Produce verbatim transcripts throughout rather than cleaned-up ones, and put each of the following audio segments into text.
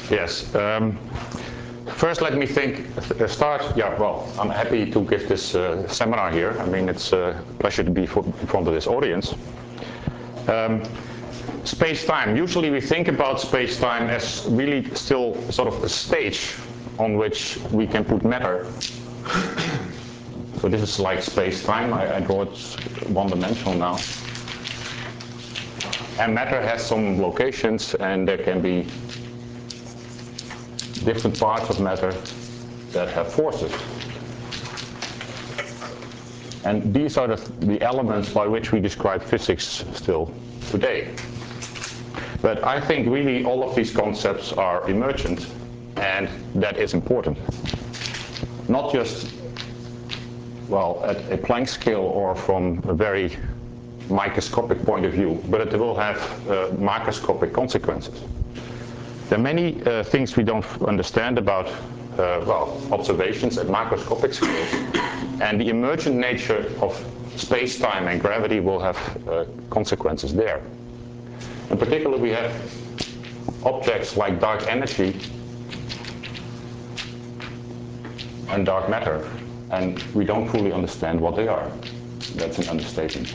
Yes. Um, first, let me think. Uh, start. Yeah. Well, I'm happy to give this uh, seminar here. I mean, it's a pleasure to be for, in front of this audience. Um, Space-time. Usually, we think about space-time as really still sort of a stage on which we can put matter. So this is like space-time. I, I draw it one-dimensional now. And matter has some locations, and there can be different parts of matter that have forces. And these are the, the elements by which we describe physics still today. But I think really all of these concepts are emergent, and that is important. Not just, well, at a Planck scale or from a very microscopic point of view, but it will have uh, macroscopic consequences. There are many uh, things we don't understand about uh, well, observations at macroscopic scales, and the emergent nature of space-time and gravity will have uh, consequences there. In particular, we have objects like dark energy and dark matter, and we don't fully understand what they are. That's an understatement.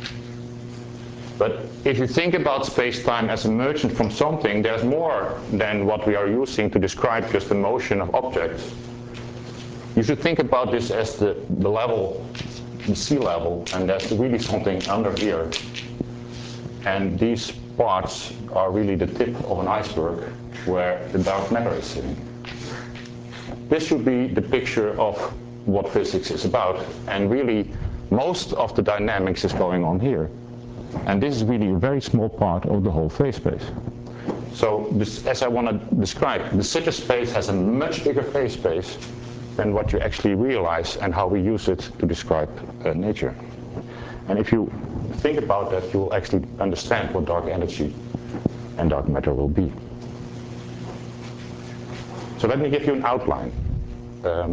But if you think about space-time as emergent from something, there's more than what we are using to describe just the motion of objects. You should think about this as the, the level, the sea level, and there's really something under here. And these parts are really the tip of an iceberg where the dark matter is sitting. This should be the picture of what physics is about, and really most of the dynamics is going on here. And this is really a very small part of the whole phase space. So this, as I want to describe, de Sitter space has a much bigger phase space than what you actually realize and how we use it to describe uh, nature. And if you think about that, you will actually understand what dark energy and dark matter will be. So let me give you an outline. Um,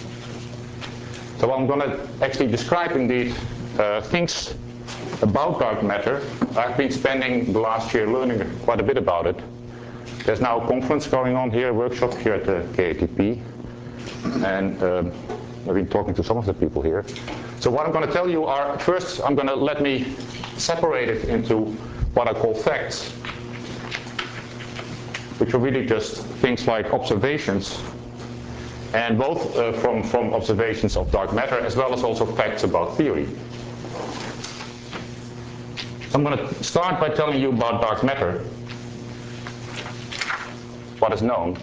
so I'm going to actually describe indeed uh, things about dark matter. I've been spending the last year learning quite a bit about it. There's now a conference going on here, a workshop here at the K A T P, and um, I've been talking to some of the people here. So what I'm going to tell you are, first I'm going to let me separate it into what I call facts, which are really just things like observations, and both uh, from, from observations of dark matter as well as also facts about theory. I'm going to start by telling you about dark matter, what is known.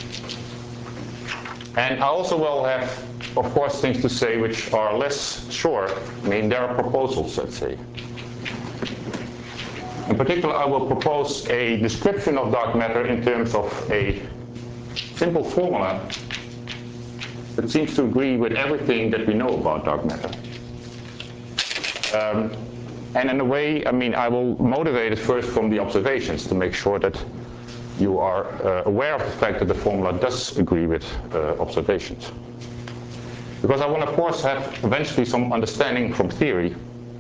And I also will have, of course, things to say which are less sure. I mean, there are proposals, let's say. In particular, I will propose a description of dark matter in terms of a simple formula that seems to agree with everything that we know about dark matter. Um, And in a way, I mean, I will motivate it first from the observations to make sure that you are uh, aware of the fact that the formula does agree with uh, observations. Because I want, of course, have eventually some understanding from theory.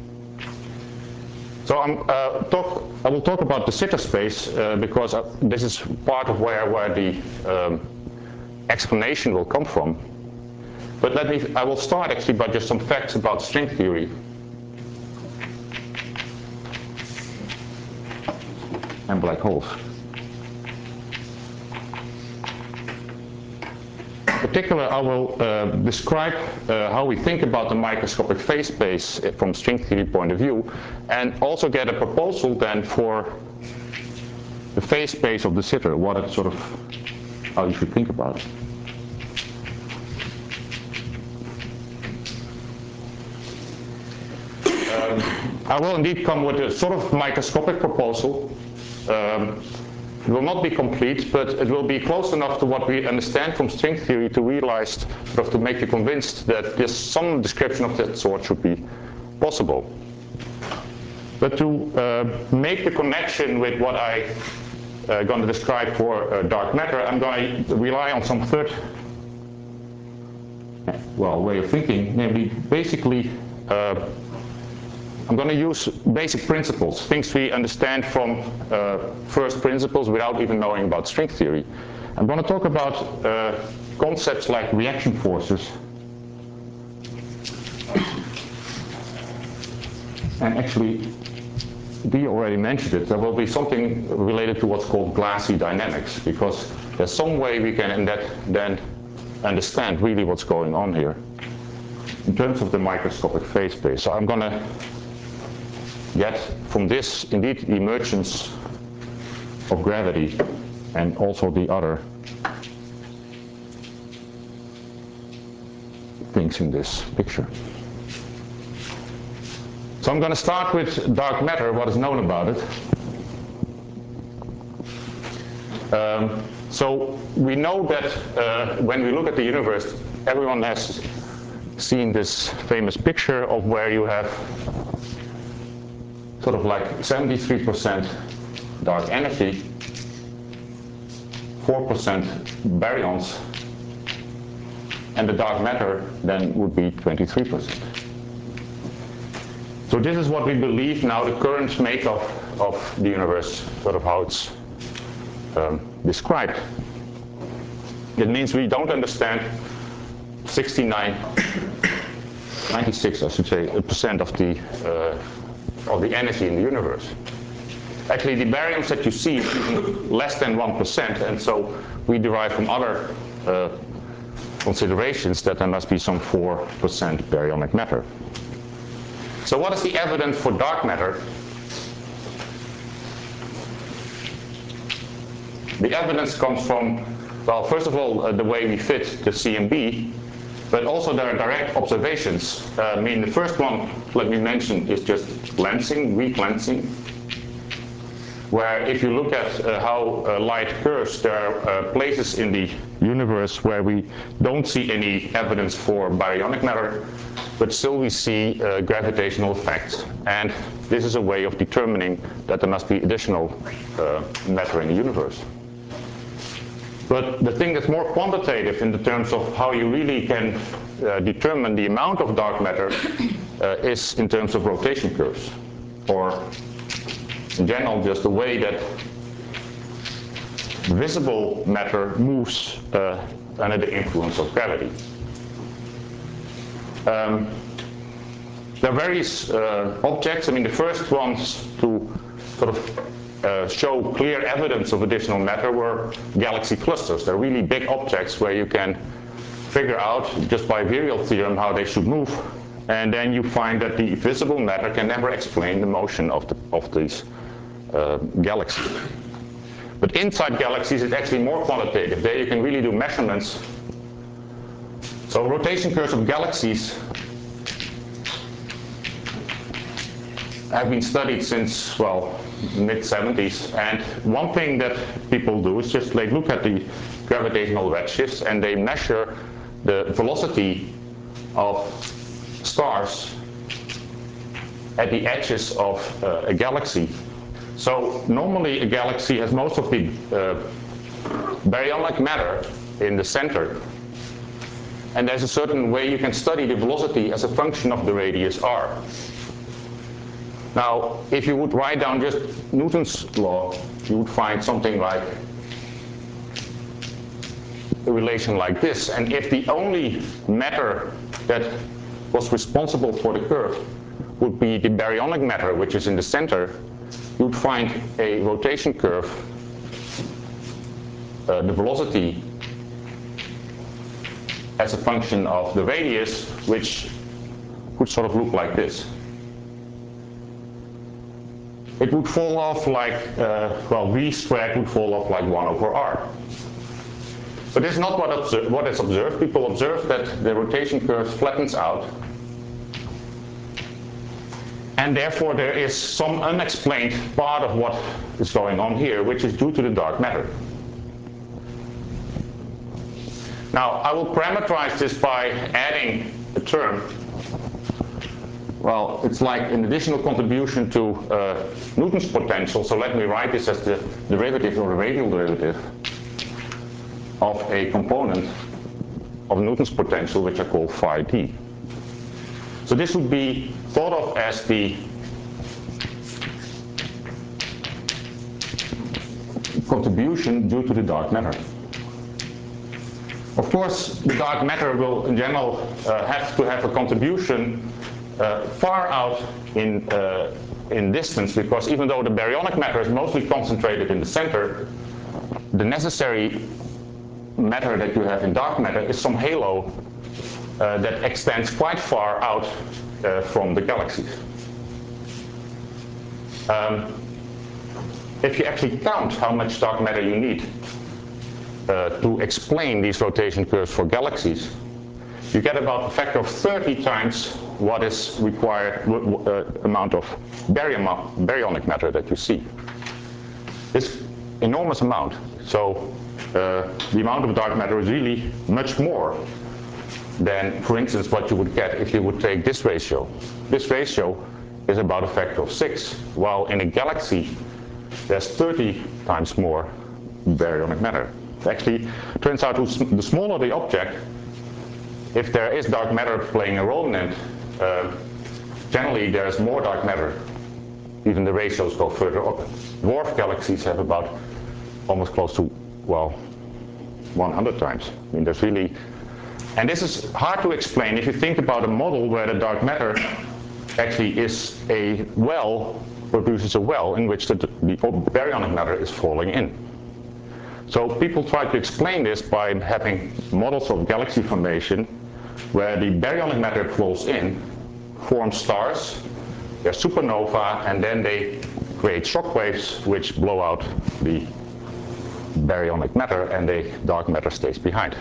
So I'm, uh, talk, I will talk about de Sitter space uh, because uh, this is part of where, where the um, explanation will come from. But let me, I will start actually by just some facts about string theory. And black holes. In particular, I will uh, describe uh, how we think about the microscopic phase space from string theory point of view, and also get a proposal then for the phase space of de Sitter, what it sort of, how you should think about it. Um, I will indeed come with a sort of microscopic proposal. Um, it will not be complete, but it will be close enough to what we understand from string theory to realize, sort of to make you convinced that this, some description of that sort should be possible. But to uh, make the connection with what I uh, going to describe for uh, dark matter, I'm going to rely on some third, well, way of thinking, namely basically uh, I'm going to use basic principles, things we understand from uh, first principles without even knowing about string theory. I'm going to talk about uh, concepts like reaction forces. And actually, Dee already mentioned it, there will be something related to what's called glassy dynamics, because there's some way we can in that then understand really what's going on here in terms of the microscopic phase space. So I'm going to get from this indeed the emergence of gravity and also the other things in this picture. So I'm going to start with dark matter, what is known about it. Um, so we know that uh, when we look at the universe, everyone has seen this famous picture of where you have sort of like seventy-three percent dark energy, four percent baryons, and the dark matter then would be twenty-three percent. So this is what we believe now the current makeup of the universe, sort of how it's um, described. It means we don't understand sixty-nine, ninety-six, I should say, percent of the uh, of the energy in the universe. Actually, the baryons that you see is even less than one percent, and so we derive from other uh, considerations that there must be some four percent baryonic matter. So what is the evidence for dark matter? The evidence comes from, well, first of all, uh, the way we fit the C M B, but also there are direct observations. Uh, I mean, the first one, let me mention, is just lensing, weak lensing, where if you look at uh, how uh, light curves, there are uh, places in the universe where we don't see any evidence for baryonic matter, but still we see uh, gravitational effects. And this is a way of determining that there must be additional uh, matter in the universe. But the thing that's more quantitative in the terms of how you really can uh, determine the amount of dark matter uh, is in terms of rotation curves, or in general just the way that visible matter moves uh, under the influence of gravity. Um, there are various uh, objects. I mean, the first ones to sort of uh, show clear evidence of additional matter were galaxy clusters. They're really big objects where you can figure out just by virial theorem how they should move, and then you find that the visible matter can never explain the motion of, the, of these uh, galaxies. But inside galaxies, it's actually more quantitative. There you can really do measurements. So rotation curves of galaxies have been studied since, well, mid seventies, and one thing that people do is just like look at the gravitational redshifts and they measure the velocity of stars at the edges of uh, a galaxy. So normally a galaxy has most of the uh, baryonic matter in the center, and there's a certain way you can study the velocity as a function of the radius r. Now, if you would write down just Newton's law, you would find something like a relation like this. And if the only matter that was responsible for the curve would be the baryonic matter, which is in the center, you would find a rotation curve, uh, the velocity as a function of the radius, which would sort of look like this. It would fall off like, uh, well, v squared would fall off like one over r. But this is not what, observe, what is observed. People observe that the rotation curve flattens out, and therefore there is some unexplained part of what is going on here, which is due to the dark matter. Now, I will parameterize this by adding a term. Well, it's like an additional contribution to uh, Newton's potential, so let me write this as the derivative or the radial derivative of a component of Newton's potential, which I call phi d. So this would be thought of as the contribution due to the dark matter. Of course, the dark matter will in general uh, have to have a contribution uh, far out in, uh, in distance, because even though the baryonic matter is mostly concentrated in the center, the necessary matter that you have in dark matter is some halo uh, that extends quite far out uh, from the galaxies. Um, if you actually count how much dark matter you need uh, to explain these rotation curves for galaxies, you get about a factor of thirty times what is required uh, amount of baryon baryonic matter that you see. This enormous amount. So uh, the amount of dark matter is really much more than, for instance, what you would get if you would take this ratio. This ratio is about a factor of six, while in a galaxy there's thirty times more baryonic matter. Actually, it turns out the smaller the object, if there is dark matter playing a role in it, uh, generally there's more dark matter. Even the ratios go further up. Dwarf galaxies have about almost close to, well, one hundred times. I mean, there's really, and this is hard to explain if you think about a model where the dark matter actually is a well, produces a well in which the, the baryonic matter is falling in. So people try to explain this by having models of galaxy formation where the baryonic matter flows in, forms stars, they're supernova, and then they create shock waves which blow out the baryonic matter, and the dark matter stays behind.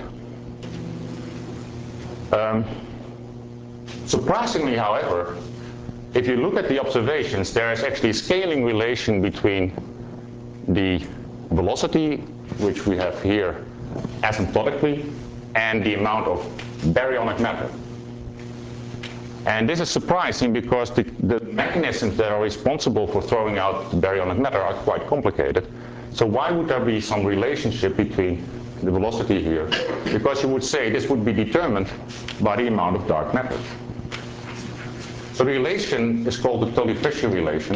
Um, surprisingly, however, if you look at the observations, there is actually a scaling relation between the velocity, which we have here asymptotically, and the amount of baryonic matter. And this is surprising because the, the mechanisms that are responsible for throwing out the baryonic matter are quite complicated. So why would there be some relationship between the velocity here? Because you would say this would be determined by the amount of dark matter. So the relation is called the Tully-Fisher relation.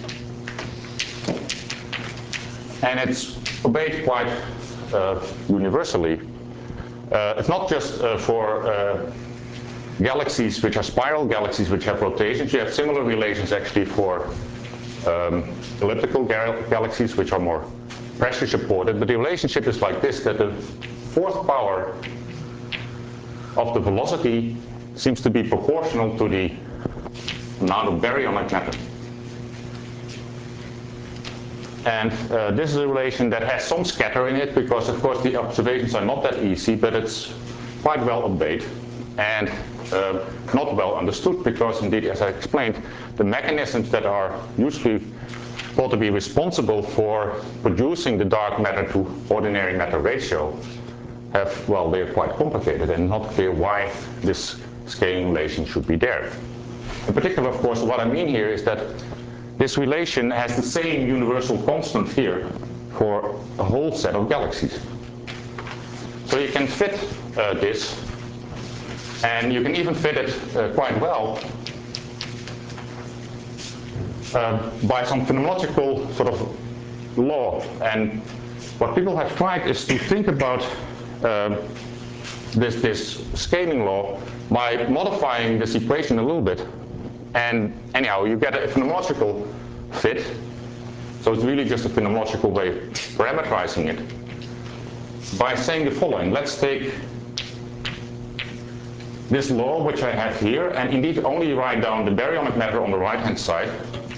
And it's obeyed quite uh, universally. Uh, it's not just uh, for uh, galaxies which are spiral galaxies which have rotations. You have similar relations actually for um, elliptical gal galaxies which are more pressure supported. But the relationship is like this, that the fourth power of the velocity seems to be proportional to the amount of baryonic matter. And uh, this is a relation that has some scatter in it, because of course the observations are not that easy, but it's quite well obeyed and uh, not well understood, because indeed, as I explained, the mechanisms that are usually thought to be responsible for producing the dark matter to ordinary matter ratio have, well, they're quite complicated and not clear why this scaling relation should be there. In particular, of course, what I mean here is that this relation has the same universal constant here for a whole set of galaxies. So you can fit uh, this, and you can even fit it uh, quite well uh, by some phenomenological sort of law. And what people have tried is to think about uh, this, this scaling law by modifying this equation a little bit. And anyhow, you get a phenomenological fit. So it's really just a phenomenological way of parameterizing it by saying the following. Let's take this law, which I have here, and indeed only write down the baryonic matter on the right-hand side.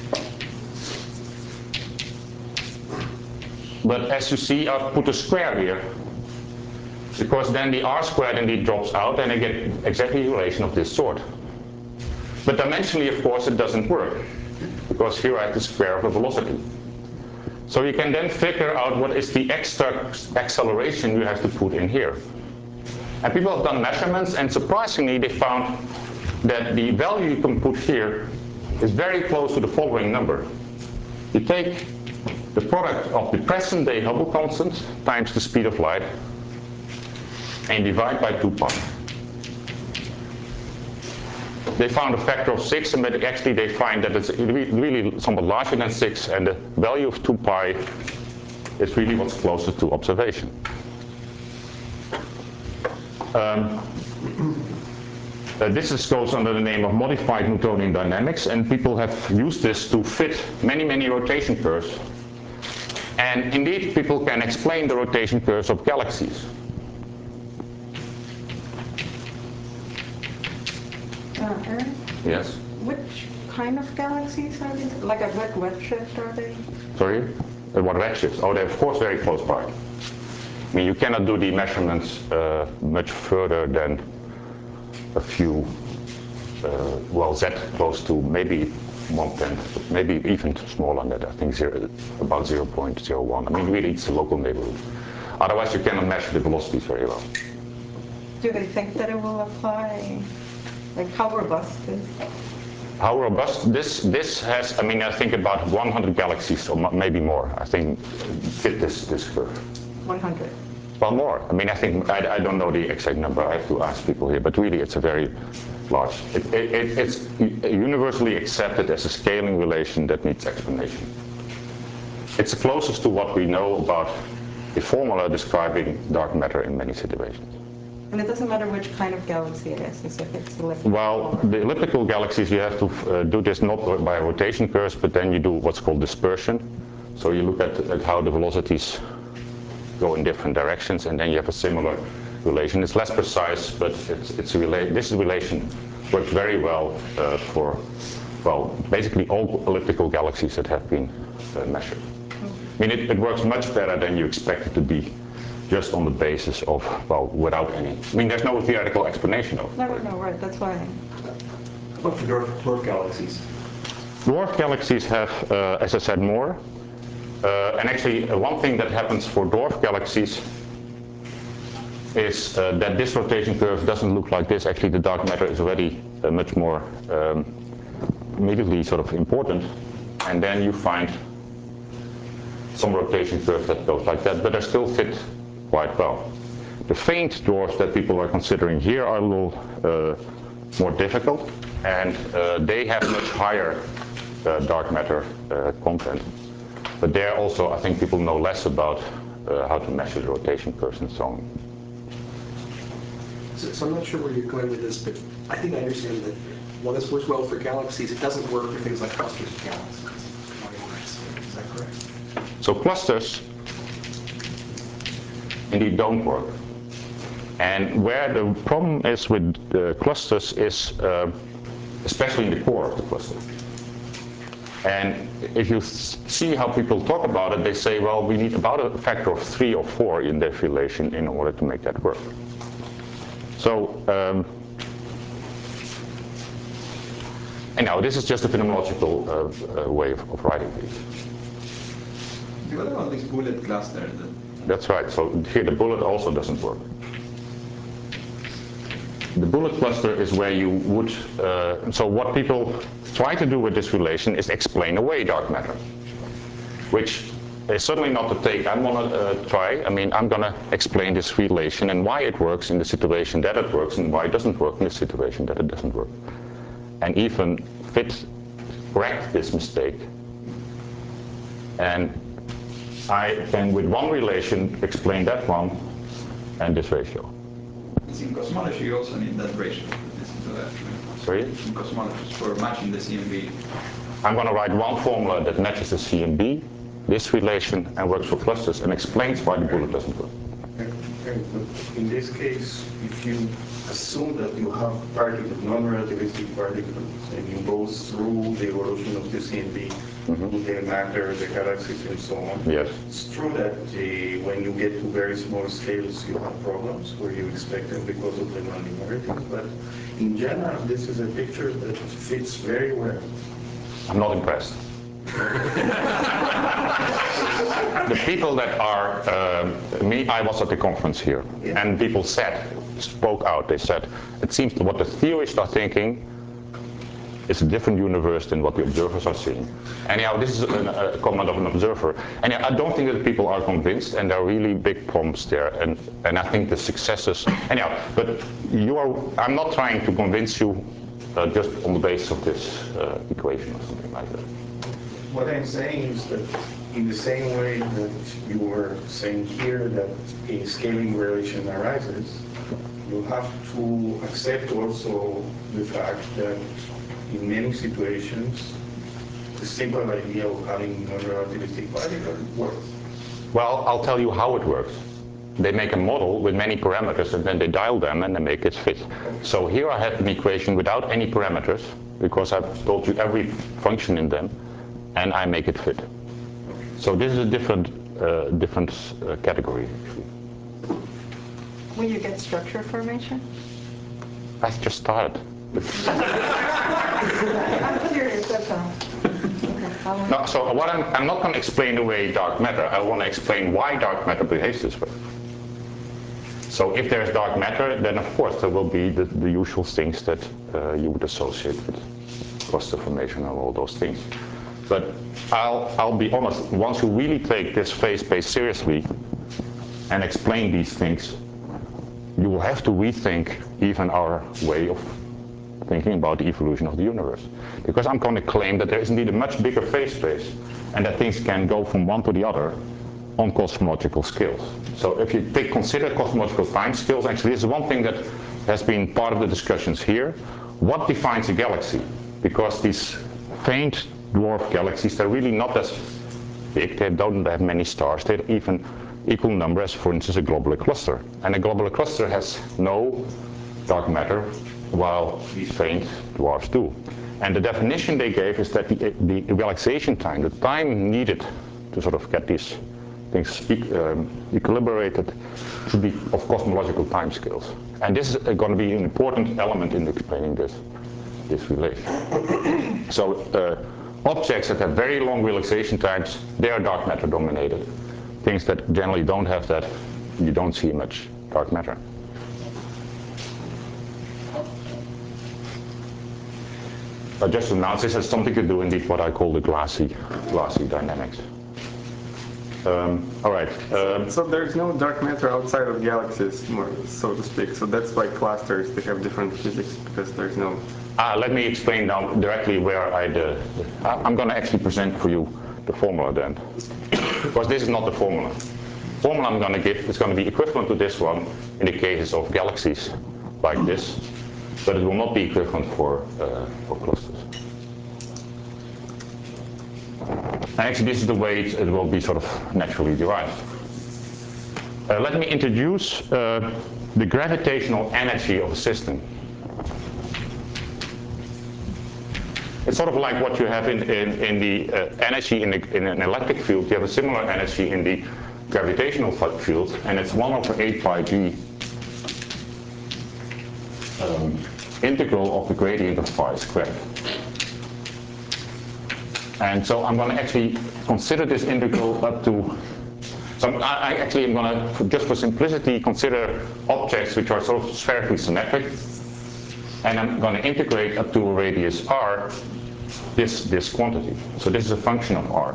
But as you see, I've put a square here, because then the r squared indeed drops out, and I get exactly a relation of this sort. But dimensionally, of course, it doesn't work, because here I have the square of the velocity. So you can then figure out what is the extra acceleration you have to put in here. And people have done measurements, and surprisingly, they found that the value you can put here is very close to the following number. You take the product of the present-day Hubble constant times the speed of light, and divide by two pi. They found a factor of six, and actually they find that it's really somewhat larger than six, and the value of two pi It's really what's closest to observation. Um, uh, this is, goes under the name of modified Newtonian dynamics, and people have used this to fit many, many rotation curves. And indeed, people can explain the rotation curves of galaxies. Uh, Aaron? Yes? Which kind of galaxies are these? Like at what redshift are they? Sorry? At what redshifts? Oh, they're of course very close by. I mean, you cannot do the measurements uh, much further than a few, uh, well, Z close to maybe one-tenth, maybe even smaller than that, I think zero, about zero point zero one. I mean, really, it's a local neighborhood. Otherwise, you cannot measure the velocities very well. Do they think that it will apply? Like, how robust is it? How robust? This this has, I mean, I think about one hundred galaxies, or maybe more, I think, fit this, this curve. one hundred. Well, more. I mean, I think, I, I don't know the exact number, I have to ask people here, but really it's a very large. It, it, it, it's universally accepted as a scaling relation that needs explanation. It's the closest to what we know about the formula describing dark matter in many situations. And it doesn't matter which kind of galaxy it is, as if it's elliptical. Well, the elliptical galaxies, you have to uh, do this not by rotation curves, but then you do what's called dispersion. So you look at, at how the velocities go in different directions, and then you have a similar relation. It's less precise, but it's, it's a rela this relation works very well uh, for, well, basically all elliptical galaxies that have been uh, measured. I mean, it, it works much better than you expect it to be, just on the basis of, well, without any. I mean, there's no theoretical explanation of it. No, no, right, that's why. What about dwarf, dwarf galaxies? Dwarf galaxies have, uh, as I said, more. Uh, and actually, uh, one thing that happens for dwarf galaxies is uh, that this rotation curve doesn't look like this. Actually, the dark matter is already uh, much more um, immediately sort of important. And then you find some rotation curve that goes like that, but they still fit quite well. The faint dwarfs that people are considering here are a little uh, more difficult, and uh, they have much higher uh, dark matter uh, content. But there also, I think people know less about uh, how to measure the rotation curves and so on. So, so I'm not sure where you're going with this, but I think I understand that while this works well for galaxies, it doesn't work for things like clusters of galaxies. Is that correct? So clusters indeed don't work. And where the problem is with the clusters is uh, especially in the core of the cluster. And if you see how people talk about it, they say, well, we need about a factor of three or four in their relation in order to make that work. So, um, anyhow, this is just a phenomenological uh, uh, way of, of writing these. What about this bullet cluster? That's right. So here the bullet also doesn't work. The bullet cluster is where you would, uh, so what people try to do with this relation is explain away dark matter, which is certainly not the take I'm gonna uh, try. I mean, I'm gonna explain this relation and why it works in the situation that it works and why it doesn't work in the situation that it doesn't work. And even fit, correct this mistake. And I can, with one relation, explain that one and this ratio. In cosmology, you also need that ratio to put this into that. Sorry? In cosmology, for matching the C M B. I'm going to write one formula that matches the C M B, this relation, and works for clusters, and explains why the bullet doesn't work. Okay, but in this case, if you assume that you have particles, non-relativistic particles, and you go through the evolution of the C M B, mm-hmm. the matter, the galaxies, and so on. Yes. It's true that uh, when you get to very small scales, you have problems where you expect them because of the nonlinearities. But in general, this is a picture that fits very well. I'm not impressed. The people that are, uh, me, I was at the conference here, yeah. And people said, spoke out, they said, it seems that what the theorists are thinking is a different universe than what the observers are seeing. Anyhow, this is an, a comment of an observer. And I don't think that people are convinced, and there are really big problems there. And, and I think the successes, anyhow, but you are, I'm not trying to convince you uh, just on the basis of this uh, equation or something like that. What I'm saying is that in the same way that you were saying here that a scaling relation arises, you have to accept also the fact that in many situations, the simple idea of having non-relativistic particles works. Well, I'll tell you how it works. They make a model with many parameters and then they dial them and they make it fit. So here I have an equation without any parameters because I've told you every function in them and I make it fit. So this is a different, uh, different uh, category actually. Will you get structure formation? I just started. I'm curious, that's all. Okay, I'll- No, so what I'm, I'm not going to explain away dark matter. I want to explain why dark matter behaves this way. So if there's dark matter, then of course there will be the, the usual things that uh, you would associate with cluster formation and all those things. But I'll, I'll be honest, once you really take this phase space seriously and explain these things, you will have to rethink even our way of thinking about the evolution of the universe. Because I'm going to claim that there is indeed a much bigger phase space and that things can go from one to the other on cosmological scales. So if you take, consider cosmological time scales, actually this is one thing that has been part of the discussions here. What defines a galaxy? Because these faint dwarf galaxies, they're really not as big, they don't have many stars, they're even equal number as, for instance, a globular cluster. And a globular cluster has no dark matter, while these faint dwarfs do. And the definition they gave is that the, the relaxation time, the time needed to sort of get these things um, equilibrated, should be of cosmological timescales. And this is going to be an important element in explaining this, this relation. So uh, objects that have very long relaxation times, they are dark matter dominated. Things that generally don't have that, you don't see much dark matter. But just to announce, this has something to do indeed what I call the glassy, glassy dynamics. Um, all right. Um, so there's no dark matter outside of galaxies, more so to speak. So that's why clusters, they have different physics because there's no. Ah, let me explain now directly where I. The, I'm going to actually present for you the formula then, because this is not the formula. Formula I'm going to give is going to be equivalent to this one in the cases of galaxies like this, but it will not be equivalent for uh, for clusters. Actually, this is the way it, it will be sort of naturally derived. Uh, let me introduce uh, the gravitational energy of a system. It's sort of like what you have in, in, in the uh, energy in, the, in an electric field. You have a similar energy in the gravitational field, and it's one over eight pi g um, integral of the gradient of phi squared. And so I'm going to actually consider this integral up to, so I, I actually am going to, just for simplicity, consider objects which are sort of spherically symmetric. And I'm going to integrate up to a radius r this, this quantity. So this is a function of r.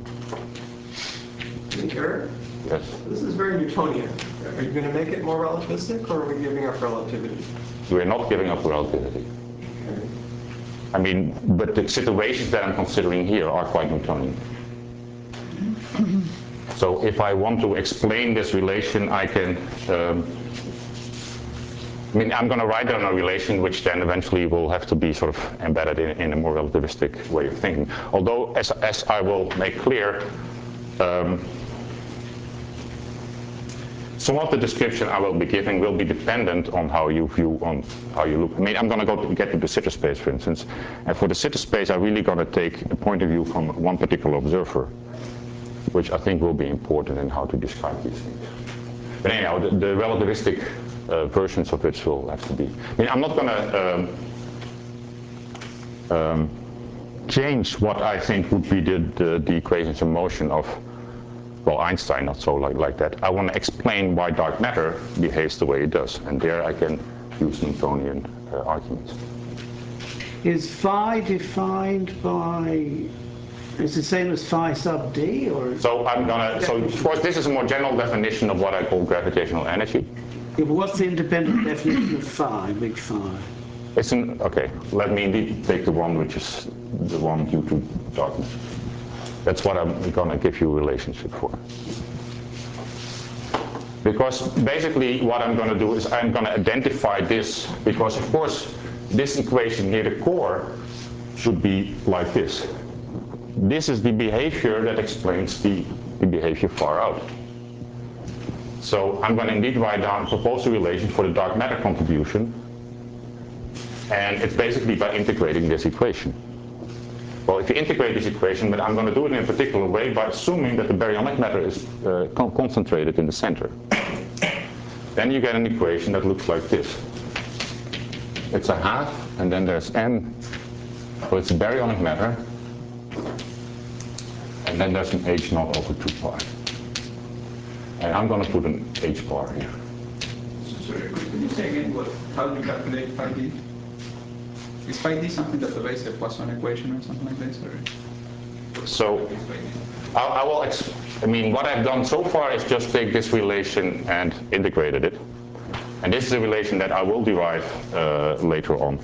Eric? Yes. This is very Newtonian. Are you going to make it more relativistic, or are we giving up relativity? We're not giving up relativity. Okay. I mean, but the situations that I'm considering here are quite Newtonian. So if I want to explain this relation, I can, um, I mean, I'm going to write down a relation which then eventually will have to be sort of embedded in, in a more relativistic way of thinking. Although, as, as I will make clear, um, some of the description I will be giving will be dependent on how you view, on how you look. I mean, I'm going to go to get to the sitter space, for instance. And for the sitter space, I'm really going to take a point of view from one particular observer, which I think will be important in how to describe these things. But anyhow, the, the relativistic uh, versions of it will have to be. I mean, I'm not going to um, um, change what I think would be the, the, the equations of motion of, well, Einstein, not so like, like that. I want to explain why dark matter behaves the way it does. And there I can use Newtonian uh, arguments. Is phi defined by, is the same as phi sub d, or? So I'm gonna, so of course this is a more general definition of what I call gravitational energy. Yeah, but what's the independent definition of phi, big phi? It's an, okay, let me indeed take the one which is the one due to darkness. That's what I'm going to give you a relationship for. Because basically what I'm going to do is I'm going to identify this, because of course this equation here, the core, should be like this. This is the behavior that explains the, the behavior far out. So I'm going to indeed write down a proposal relation for the dark matter contribution, and it's basically by integrating this equation. Well, if you integrate this equation, but I'm going to do it in a particular way by assuming that the baryonic matter is uh, con concentrated in the center. Then you get an equation that looks like this. It's a half, and then there's n, so it's a baryonic matter, and then there's an h naught over two pi. And I'm going to put an h bar here. So, sorry, could you say again what, how do you calculate phi d? Is phi d something that obeys a Poisson equation or something like this? Or So, I, I will. Ex I mean, what I've done so far is just take this relation and integrated it, and this is a relation that I will derive uh, later on.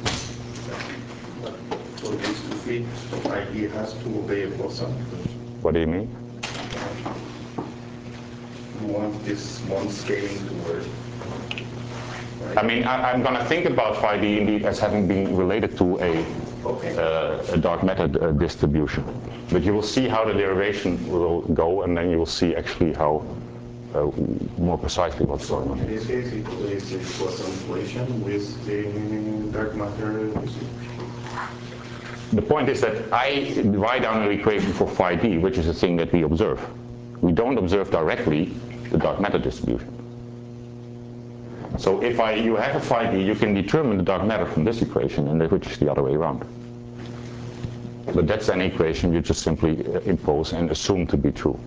For this to fit, phi d has to obey a Poisson. What do you mean? You want this one scaling to work. I mean, I, I'm going to think about phi d indeed as having been related to a, Okay. uh, a dark matter uh, distribution. But you will see how the derivation will go, and then you will see actually how uh, more precisely what's going on In here. this case, it is a Poisson equation with the dark matter distribution. The point is that I write down an equation for phi d, which is the thing that we observe. We don't observe directly the dark matter distribution. So if I, you have a phi d, you can determine the dark matter from this equation, and which is the other way around. But that's an equation you just simply impose and assume to be true.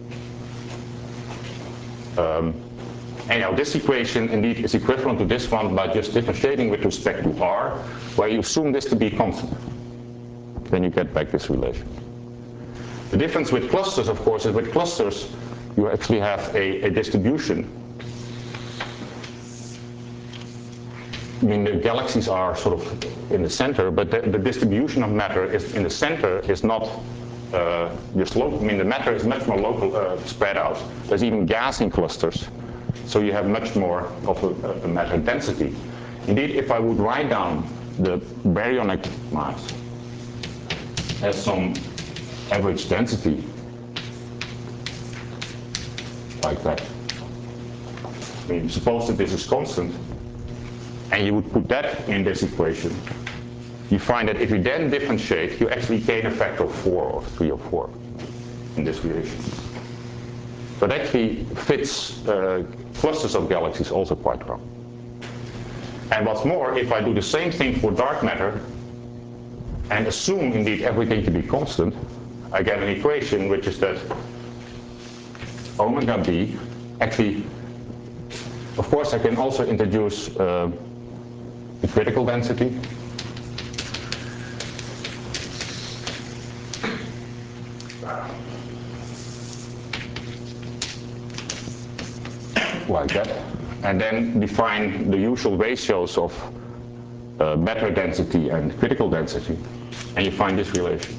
Um, anyhow, this equation indeed is equivalent to this one by just differentiating with respect to r, where you assume this to be constant. Then you get back this relation. The difference with clusters, of course, is with clusters you actually have a, a distribution. I mean, the galaxies are sort of in the center, but the, the distribution of matter is in the center is not uh, just local. I mean, the matter is much more local, uh, spread out. There's even gas in clusters, so you have much more of a, a matter density. Indeed, if I would write down the baryonic mass as some average density, like that. I mean, suppose that this is constant, and you would put that in this equation, you find that if you then differentiate, you actually gain a factor of four or three or four in this relation. So it actually fits uh, clusters of galaxies also quite well. And what's more, if I do the same thing for dark matter, and assume indeed everything to be constant, I get an equation which is that omega b, actually, of course I can also introduce uh, the critical density. Like that. And then define the usual ratios of uh, matter density and critical density. And you find this relation.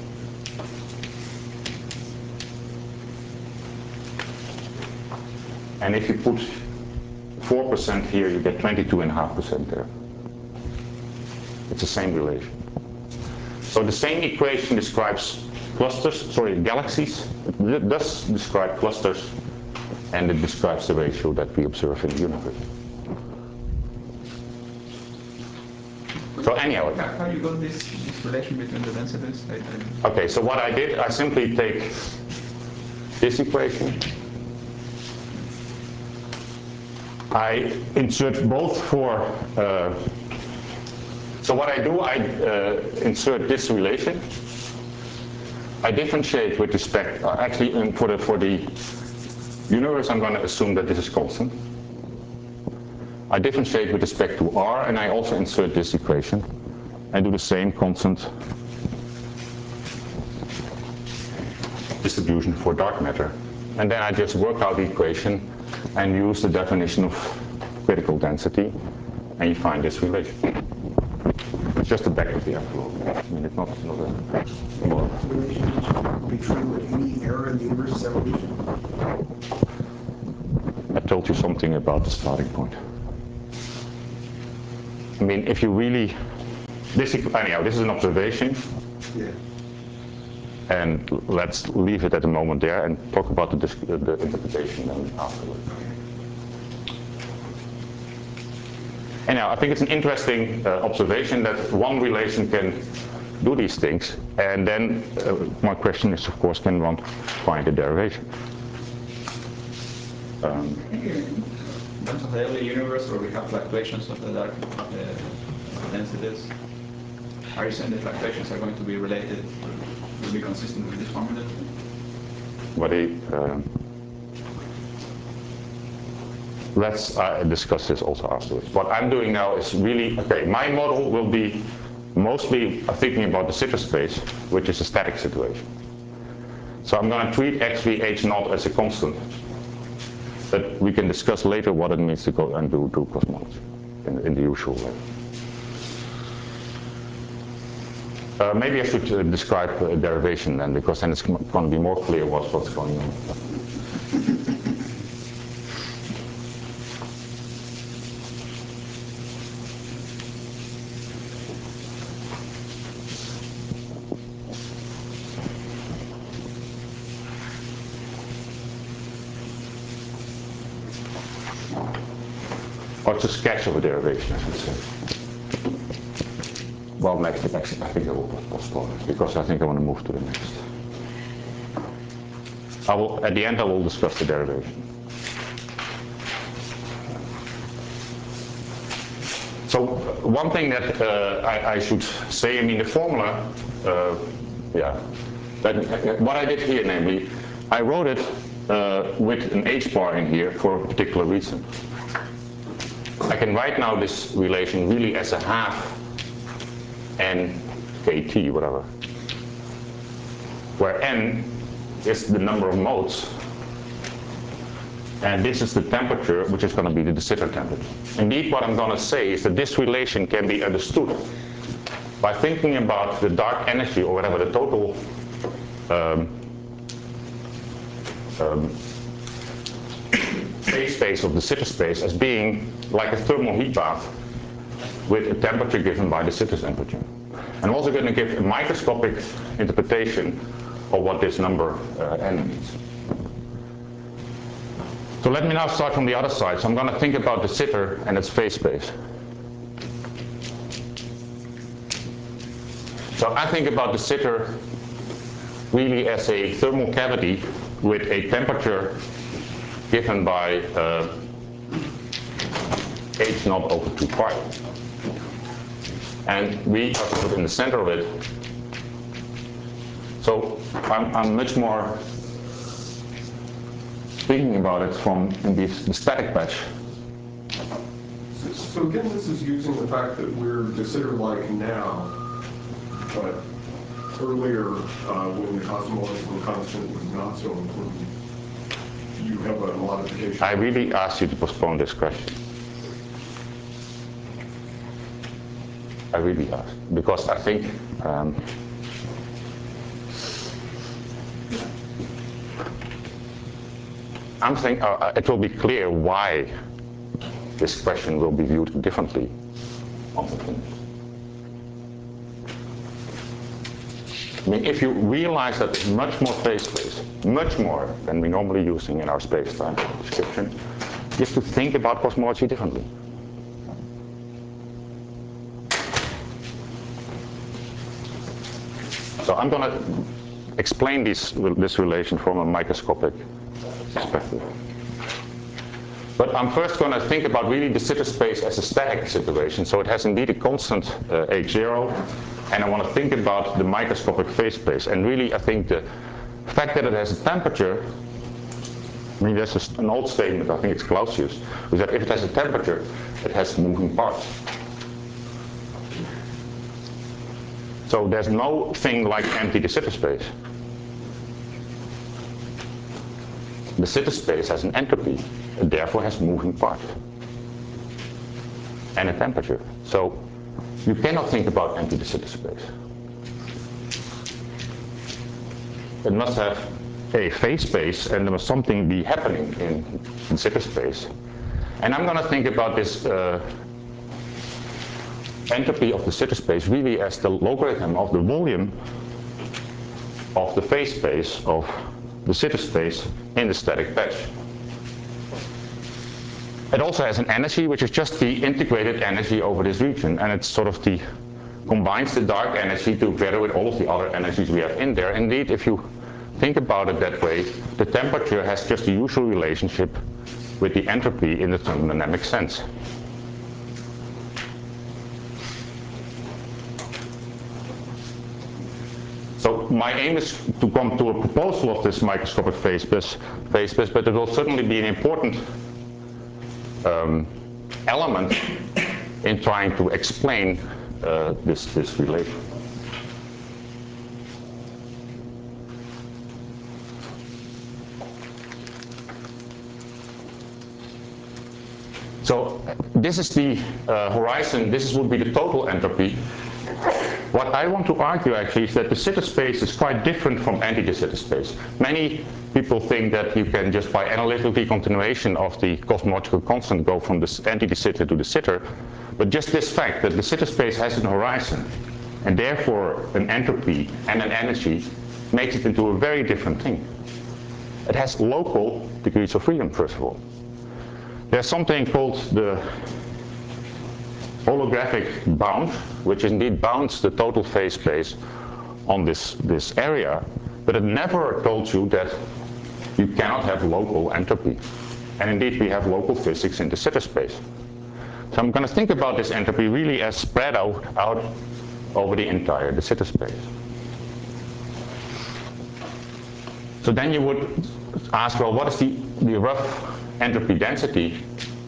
And if you put four percent here, you get twenty-two point five percent there. It's the same relation. So the same equation describes clusters, sorry, galaxies. It does describe clusters, and it describes the ratio that we observe in the universe. So anyhow. How you got this, this relation between the densities? I, I... Okay, so what I did, I simply take this equation. I insert both for, uh, so what I do, I uh, insert this relation. I differentiate with respect, uh, actually um, for, the, for the universe I'm going to assume that this is constant. I differentiate with respect to r, and I also insert this equation. I do the same constant distribution for dark matter. And then I just work out the equation and use the definition of critical density, and you find this relation. It's just the back of the envelope. I mean, it's not, not a lot. Relationship between like any error in the universe's evolution? I told you something about the starting point. I mean, if you really, this anyhow, this is an observation. Yeah. And let's leave it at the moment there and talk about the, the interpretation then afterwards. Anyhow, I think it's an interesting uh, observation that one relation can do these things. And then uh, my question is, of course, can one find the derivation? Um, In terms of the early universe, where we have fluctuations of the dark of the, of the densities, are you saying the fluctuations are going to be related, will be consistent with this formula? what he, um, let's uh, discuss this also afterwards. What I'm doing now is really, okay, my model will be mostly thinking about the Sitter space, which is a static situation. So I'm going to treat X V H naught as a constant. But we can discuss later what it means to go and do, do cosmology in, in the usual way. Uh, maybe I should uh, describe uh, derivation then, because then it's going to be more clear what's, what's going on. Or it's a sketch of a derivation, I should say. Well, next, next I think I will postpone it, because I think I want to move to the next. I will, at the end, I will discuss the derivation. So one thing that uh, I, I should say, I mean, the formula, uh, yeah, that, uh, what I did here, namely, I wrote it uh, with an h bar in here for a particular reason. I can write now this relation really as a half n kt, whatever, where n is the number of modes, and this is the temperature, which is going to be the de Sitter temperature. Indeed, what I'm going to say is that this relation can be understood by thinking about the dark energy, or whatever, the total um, um, phase space of the Sitter space, as being like a thermal heat bath with a temperature given by the Sitter temperature. And I'm also going to give a microscopic interpretation of what this number uh, n means. So let me now start from the other side. So I'm going to think about the Sitter and its phase space. So I think about the Sitter really as a thermal cavity with a temperature given by uh, h naught over two pi. And we are sort of in the center of it. So I'm, I'm much more thinking about it from indeed the static patch. So, so again, this is using the fact that we're de Sitter-like now, but earlier, uh, when the cosmological constant was not so important, you have a modification. I really asked you to postpone this question. I really asked, because I think um, I'm thinking uh, it will be clear why this question will be viewed differently on the thing. I mean, if you realize that there's much more phase space, much more than we're normally using in our space-time description, you have to think about cosmology differently. So I'm going to explain this, this relation from a microscopic perspective. But I'm first going to think about really the Sitter space as a static situation. So it has indeed a constant uh, h zero, and I want to think about the microscopic phase space. And really, I think the fact that it has a temperature, I mean, there's an old statement, I think it's Clausius, is that if it has a temperature, it has moving parts. So there's no thing like empty de Sitter space. The Sitter space has an entropy, and therefore has moving parts and a temperature. So you cannot think about empty de Sitter space. It must have a phase space, and there must something be happening in de Sitter space. And I'm going to think about this uh, entropy of the de Sitter space really as the logarithm of the volume of the phase space of the de Sitter space in the static patch. It also has an energy, which is just the integrated energy over this region, and it's sort of the combines the dark energy together with all of the other energies we have in there. Indeed, if you think about it that way, the temperature has just the usual relationship with the entropy in the thermodynamic sense. So my aim is to come to a proposal of this microscopic phase space, phase space, but it will certainly be an important um, element in trying to explain uh, this, this relation. So this is the uh, horizon, this would be the total entropy. What I want to argue actually is that de Sitter space is quite different from anti-de Sitter space. Many people think that you can just by analytical decontinuation of the cosmological constant go from the anti-de Sitter to de Sitter, but just this fact that de Sitter space has an horizon and therefore an entropy and an energy makes it into a very different thing. It has local degrees of freedom, first of all. There's something called the holographic bound, which indeed bounds the total phase space on this, this area, but it never told you that you cannot have local entropy. And indeed, we have local physics in de Sitter space. So I'm going to think about this entropy really as spread out, out over the entire de Sitter space. So then you would ask, well, what is the, the rough entropy density?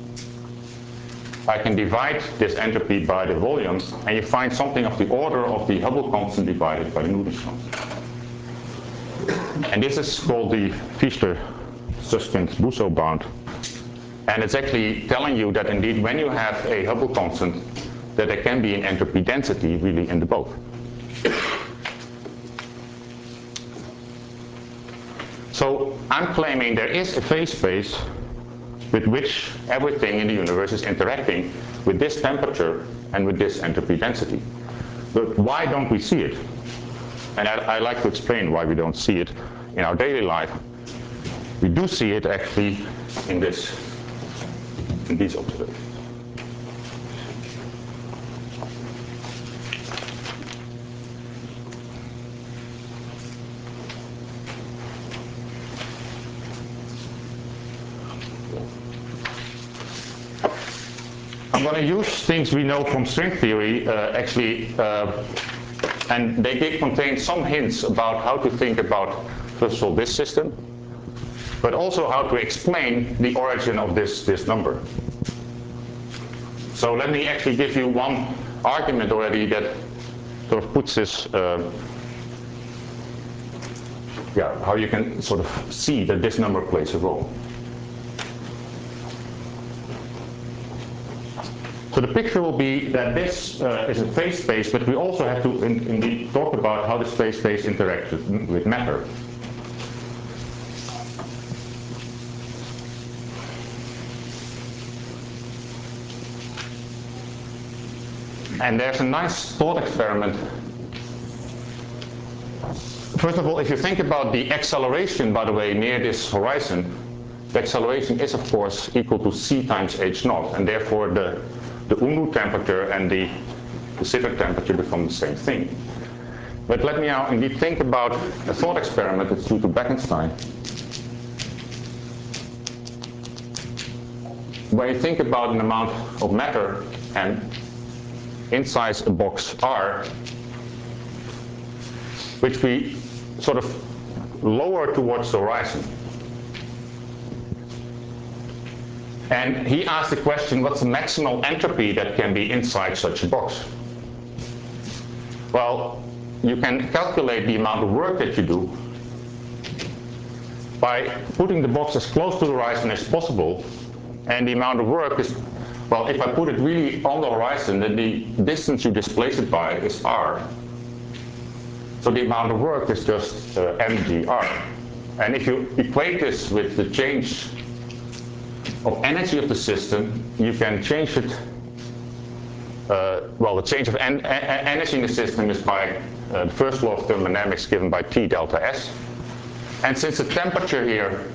I can divide this entropy by the volume, and you find something of the order of the Hubble constant divided by the Newton's constant. And this is called the Fischler-Susskind-Bousso bound. And it's actually telling you that indeed when you have a Hubble constant, that there can be an entropy density really in the both. So I'm claiming there is a phase space with which everything in the universe is interacting with this temperature and with this entropy density. But why don't we see it? And I, I like to explain why we don't see it in our daily life. We do see it actually in this, in these observations. I'm going to use things we know from string theory, uh, actually, uh, and they did contain some hints about how to think about, first of all, this system, but also how to explain the origin of this, this number. So let me actually give you one argument already that sort of puts this, uh, yeah, how you can sort of see that this number plays a role. So the picture will be that this uh, is a phase space, but we also have to in, indeed talk about how this phase space interacts with, with matter. And there's a nice thought experiment. First of all, if you think about the acceleration, by the way, near this horizon, the acceleration is, of course, equal to c times h naught, and therefore the the Unruh temperature and the de Sitter temperature become the same thing. But let me now indeed think about a thought experiment that's due to Bekenstein. When you think about an amount of matter and inside a box R, which we sort of lower towards the horizon. And he asked the question, what's the maximal entropy that can be inside such a box? Well, you can calculate the amount of work that you do by putting the box as close to the horizon as possible, and the amount of work is Well, if I put it really on the horizon, then the distance you displace it by is r. So the amount of work is just uh, mgr. And if you equate this with the change of energy of the system, you can change it. Uh, well, the change of en energy in the system is by uh, the first law of thermodynamics given by T delta S. And since the temperature here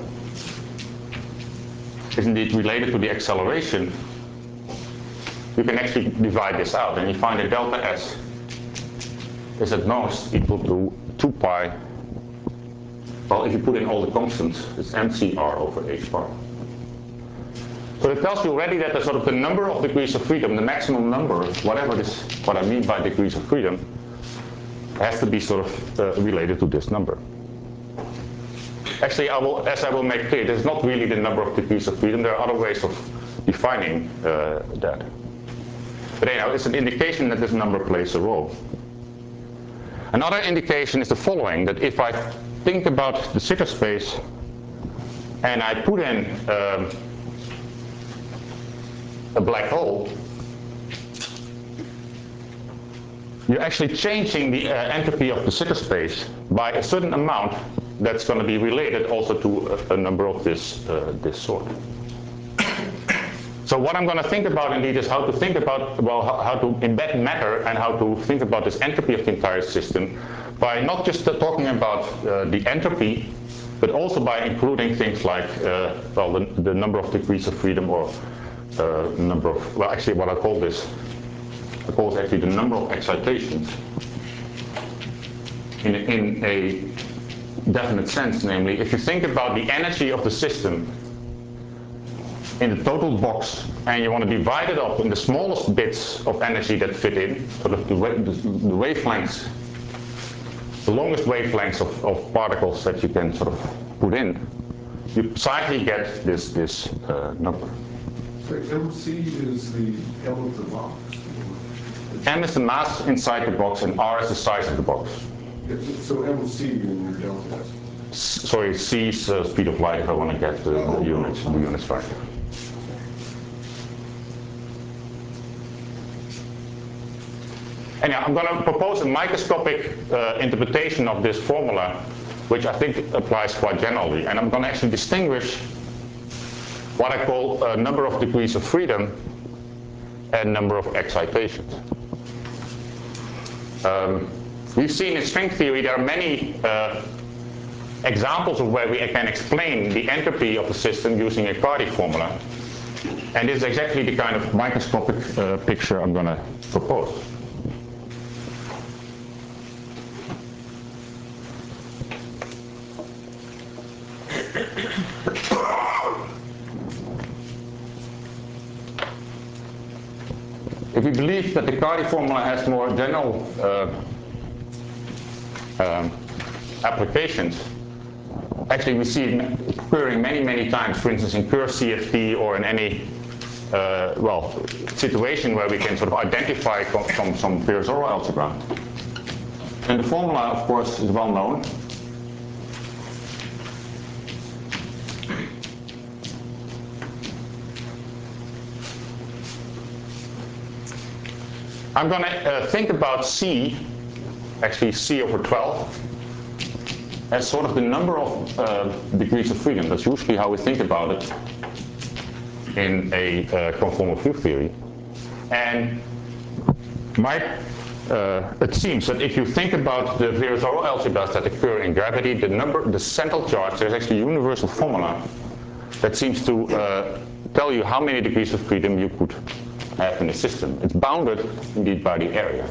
is indeed related to the acceleration, you can actually divide this out, and you find that delta S is at most equal to two pi. Well, if you put in all the constants, it's mcr over h bar. So it tells you already that the sort of the number of degrees of freedom, the maximum number, whatever this, what I mean by degrees of freedom, has to be sort of uh, related to this number. Actually, I will, as I will make clear, this is not really the number of degrees of freedom. There are other ways of defining uh, that. But anyhow, it's an indication that this number plays a role. Another indication is the following, that if I think about the Sitter space and I put in um, a black hole, you're actually changing the uh, entropy of the Sitter space by a certain amount that's going to be related also to a, a number of this, uh, this sort. So what I'm going to think about indeed is how to think about, well, how, how to embed matter and how to think about this entropy of the entire system by not just uh, talking about uh, the entropy, but also by including things like, uh, well, the, the number of degrees of freedom, or uh, number of, well, actually what I call this, I call it actually the number of excitations in a, in a definite sense. Namely, if you think about the energy of the system in the total box, and you want to divide it up in the smallest bits of energy that fit in, sort of the, wa the, the wavelengths, the longest wavelengths of, of particles that you can sort of put in, you precisely get this, this uh, number. So M C is the M of the box? M is the mass inside the box, and R is the size of the box. So M C in your delta S? Sorry, C is uh, speed of light if I want to get the, the units, the units right. Anyhow, I'm going to propose a microscopic uh, interpretation of this formula, which I think applies quite generally. And I'm going to actually distinguish what I call a number of degrees of freedom and number of excitations. Um, we've seen in string theory there are many uh, examples of where we can explain the entropy of the system using a Cardy formula. And this is exactly the kind of microscopic uh, picture I'm going to propose. If we believe that the Cardy formula has more general uh, um, applications, actually we see it occurring many, many times, for instance in Kerr C F T, or in any uh, well, situation where we can sort of identify from some Virasoro algebra. And the formula, of course, is well known. I'm going to uh, think about C, actually C over twelve, as sort of the number of uh, degrees of freedom. That's usually how we think about it in a uh, conformal field theory. And my, uh, it seems that if you think about the Virasoro algebras that occur in gravity, the number, the central charge, there's actually a universal formula that seems to uh, tell you how many degrees of freedom you could have in a system. It's bounded indeed by the area.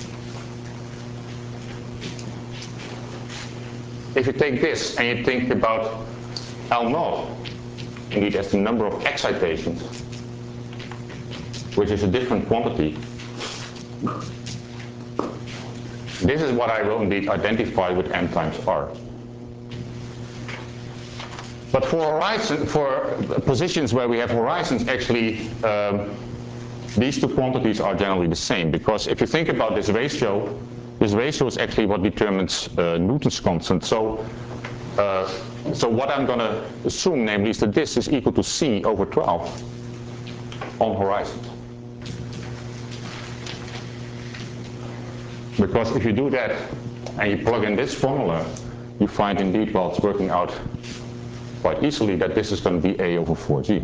If you take this and you think about L naught, indeed as the number of excitations, which is a different quantity, this is what I will indeed identify with M times R. But for horizon, for positions where we have horizons, actually um, these two quantities are generally the same, because if you think about this ratio, this ratio is actually what determines uh, Newton's constant. So, uh, so what I'm going to assume, namely, is that this is equal to C over twelve. on horizons. Because if you do that and you plug in this formula, you find indeed, well, it's working out quite easily that this is going to be A over four G.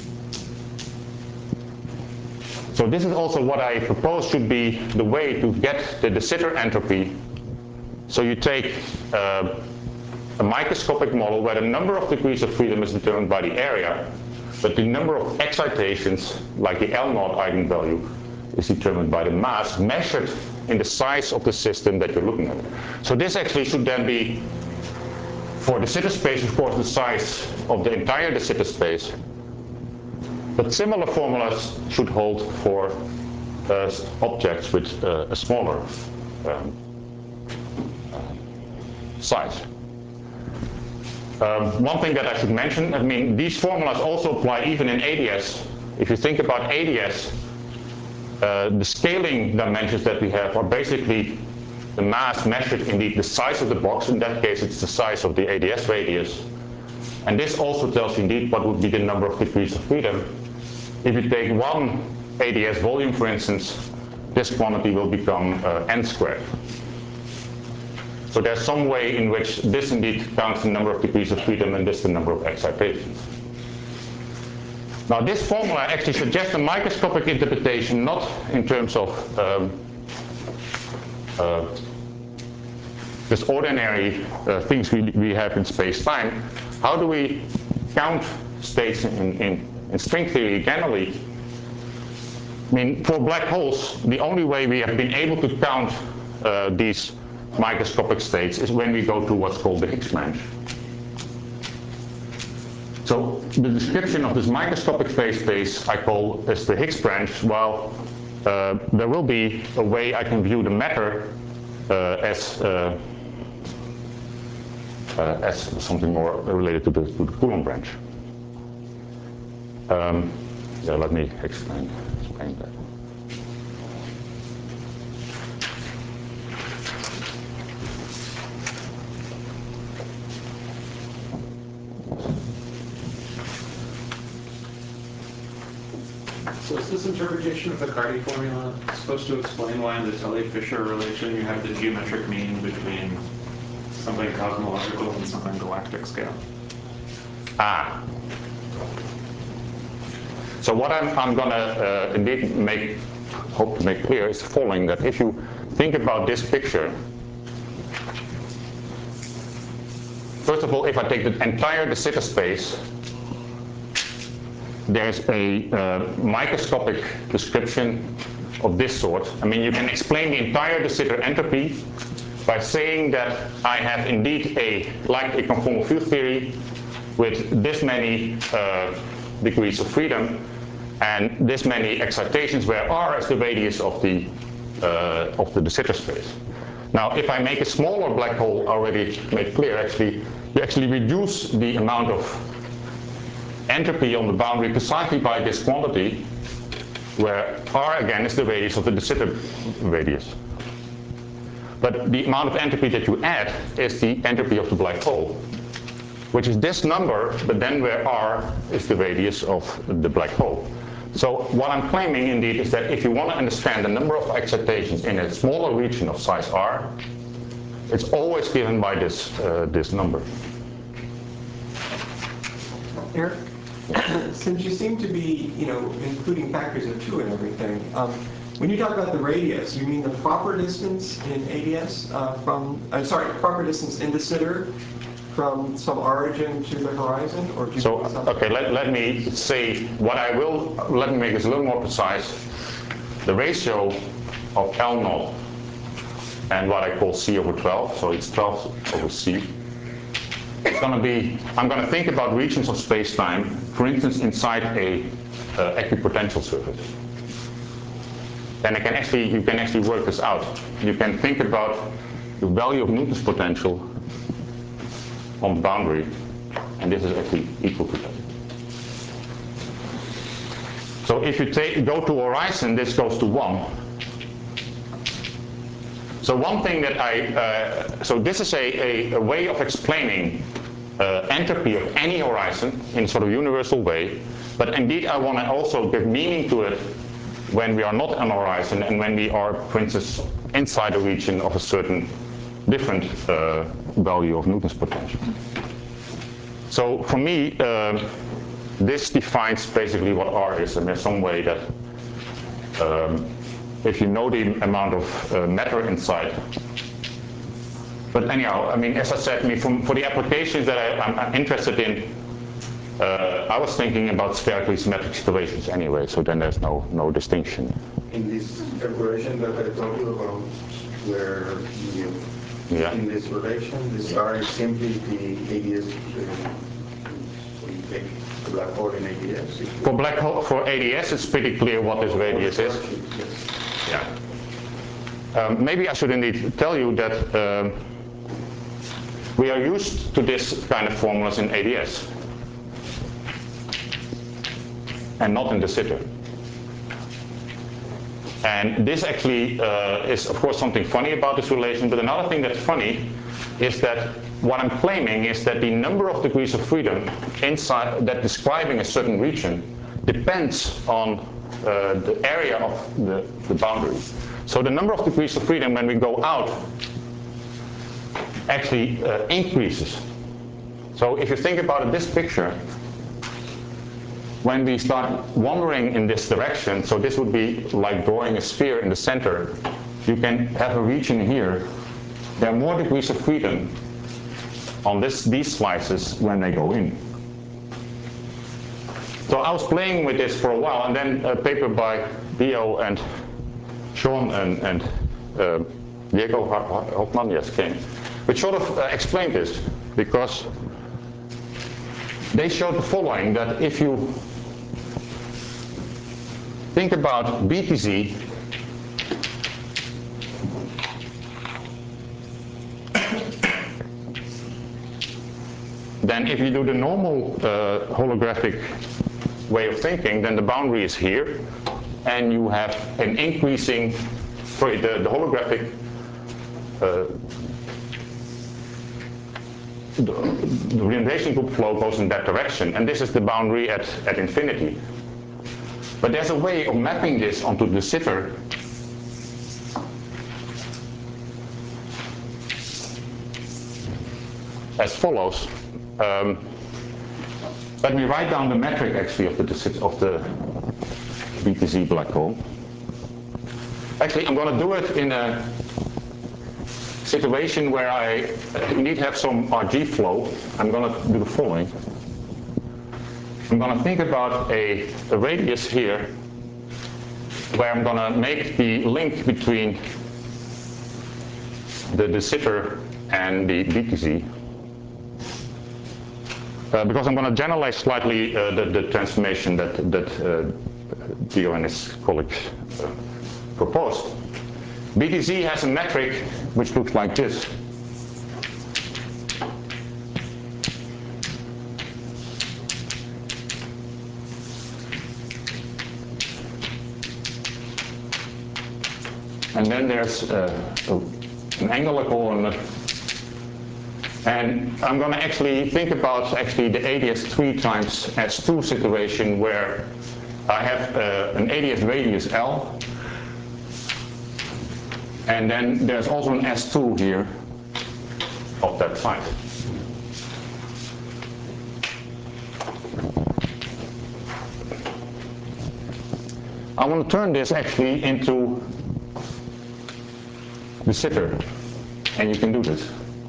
So this is also what I propose should be the way to get the de Sitter entropy. So you take uh, a microscopic model where the number of degrees of freedom is determined by the area, but the number of excitations, like the L naught eigenvalue, is determined by the mass measured in the size of the system that you're looking at. So this actually should then be, for the de Sitter space, of course, the size of the entire de Sitter space. But similar formulas should hold for uh, objects with uh, a smaller um, uh, size. Um, one thing that I should mention, I mean, these formulas also apply even in A D S. If you think about A D S, uh, the scaling dimensions that we have are basically the mass measured indeed the size of the box. In that case, it's the size of the A D S radius. And this also tells you indeed what would be the number of degrees of freedom. If you take one A D S volume, for instance, this quantity will become uh, n squared. So there's some way in which this indeed counts the number of degrees of freedom and this the number of excitations. Now this formula actually suggests a microscopic interpretation, not in terms of um, uh, just ordinary uh, things we, we have in space-time. How do we count states in, in, in string theory generally? I mean, for black holes, the only way we have been able to count uh, these microscopic states is when we go to what's called the Higgs branch. So the description of this microscopic phase space I call as the Higgs branch. Well, uh, there will be a way I can view the matter uh, as uh, uh, as something more related to the, to the Coulomb branch. Um, yeah, let me explain, explain that. So is this interpretation of the Carty formula supposed to explain why in the Tully-Fisher relation you have the geometric mean between something cosmological and something galactic scale? Ah. So what I'm, I'm going to uh, indeed make, hope to make clear is the following, that if you think about this picture, first of all, if I take the entire de Sitter space, there's a uh, microscopic description of this sort. I mean, you can explain the entire de Sitter entropy by saying that I have indeed a, like a conformal field theory, with this many uh, degrees of freedom and this many excitations, where R is the radius of the uh, of the de Sitter space. Now, if I make a smaller black hole, already made clear, actually, you actually reduce the amount of entropy on the boundary precisely by this quantity, where R again is the radius of the de Sitter radius. But the amount of entropy that you add is the entropy of the black hole, which is this number, but then where R is the radius of the black hole. So what I'm claiming indeed is that if you want to understand the number of excitations in a smaller region of size R, it's always given by this, uh, this number. Eric, since you seem to be, you know, including factors of two and everything, um, when you talk about the radius, you mean the proper distance in A D S uh, from, I'm sorry, proper distance in de Sitter from some origin to the horizon, or do you so okay, let, let me say what I will, let me make this a little more precise. The ratio of L naught and what I call C over twelve, so it's twelve over C. It's going to be, I'm going to think about regions of space-time, for instance, inside a uh, equipotential surface. Then I can actually, you can actually work this out. You can think about the value of Newton's potential on the boundary, and this is actually equal to that. So if you take, go to horizon, this goes to one. So one thing that I, uh, so this is a, a, a way of explaining uh, entropy of any horizon in sort of universal way. But indeed, I want to also give meaning to it when we are not on the horizon and when we are, for instance, inside a region of a certain different uh, value of Newton's potential. So for me, uh, this defines basically what R is, and there's some way that um, if you know the amount of uh, matter inside. But anyhow, I mean, as I said, I mean, from, for the applications that I, I'm, I'm interested in, uh, I was thinking about spherically symmetric situations anyway, so then there's no, no distinction. In this calculation that I told you about, where you, yeah. in this relation, this R is simply the A D S, uh, we take the black hole in A D S. For black hole, for A D S, it's pretty clear what this radius is. Yes. Yeah. Um, maybe I should indeed tell you that um, we are used to this kind of formulas in A D S and not in de Sitter. And this actually uh, is, of course, something funny about this relation, but another thing that's funny is that what I'm claiming is that the number of degrees of freedom inside that describing a certain region depends on uh, the area of the, the boundary. So the number of degrees of freedom when we go out actually uh, increases. So if you think about it, this picture, when we start wandering in this direction, so this would be like drawing a sphere in the center, you can have a region here. There are more degrees of freedom on this, these slices when they go in. So I was playing with this for a while, and then a paper by Bio and Sean and, and uh, Diego Hoffman, yes, came, which sort of uh, explained this, because they showed the following, that if you think about B T Z, then if you do the normal uh, holographic way of thinking, then the boundary is here, and you have an increasing, sorry, the, the holographic, uh, the, the realization group flow goes in that direction, and this is the boundary at, at infinity. But there's a way of mapping this onto de Sitter as follows. Um, let me write down the metric actually of the of the B T Z black hole. Actually, I'm going to do it in a situation where I indeed have some R G flow. I'm going to do the following. I'm going to think about a, a radius here where I'm going to make the link between the de Sitter and the B T Z. Uh, because I'm going to generalize slightly uh, the, the transformation that, that uh, Dio and his colleagues uh, proposed. B T Z has a metric which looks like this. And then there's uh, an angular column. And I'm going to actually think about actually the A D S three times S two situation where I have uh, an A D S radius L, and then there's also an S two here of that side. I want to turn this actually into de Sitter, and you can do this.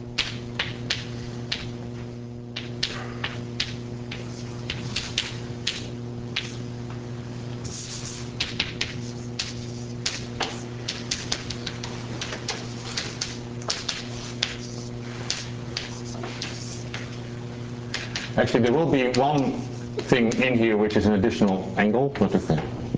Actually, there will be one thing in here which is an additional angle, but okay.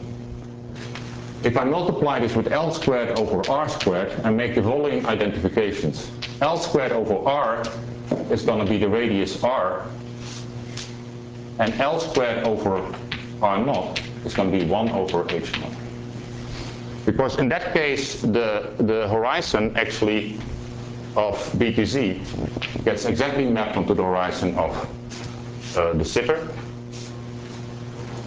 If I multiply this with L squared over R squared and make the following identifications. L squared over R is going to be the radius R, and L squared over R naught is going to be one over H naught. Because in that case, the, the horizon actually of B T Z gets exactly mapped onto the horizon of uh, de Sitter.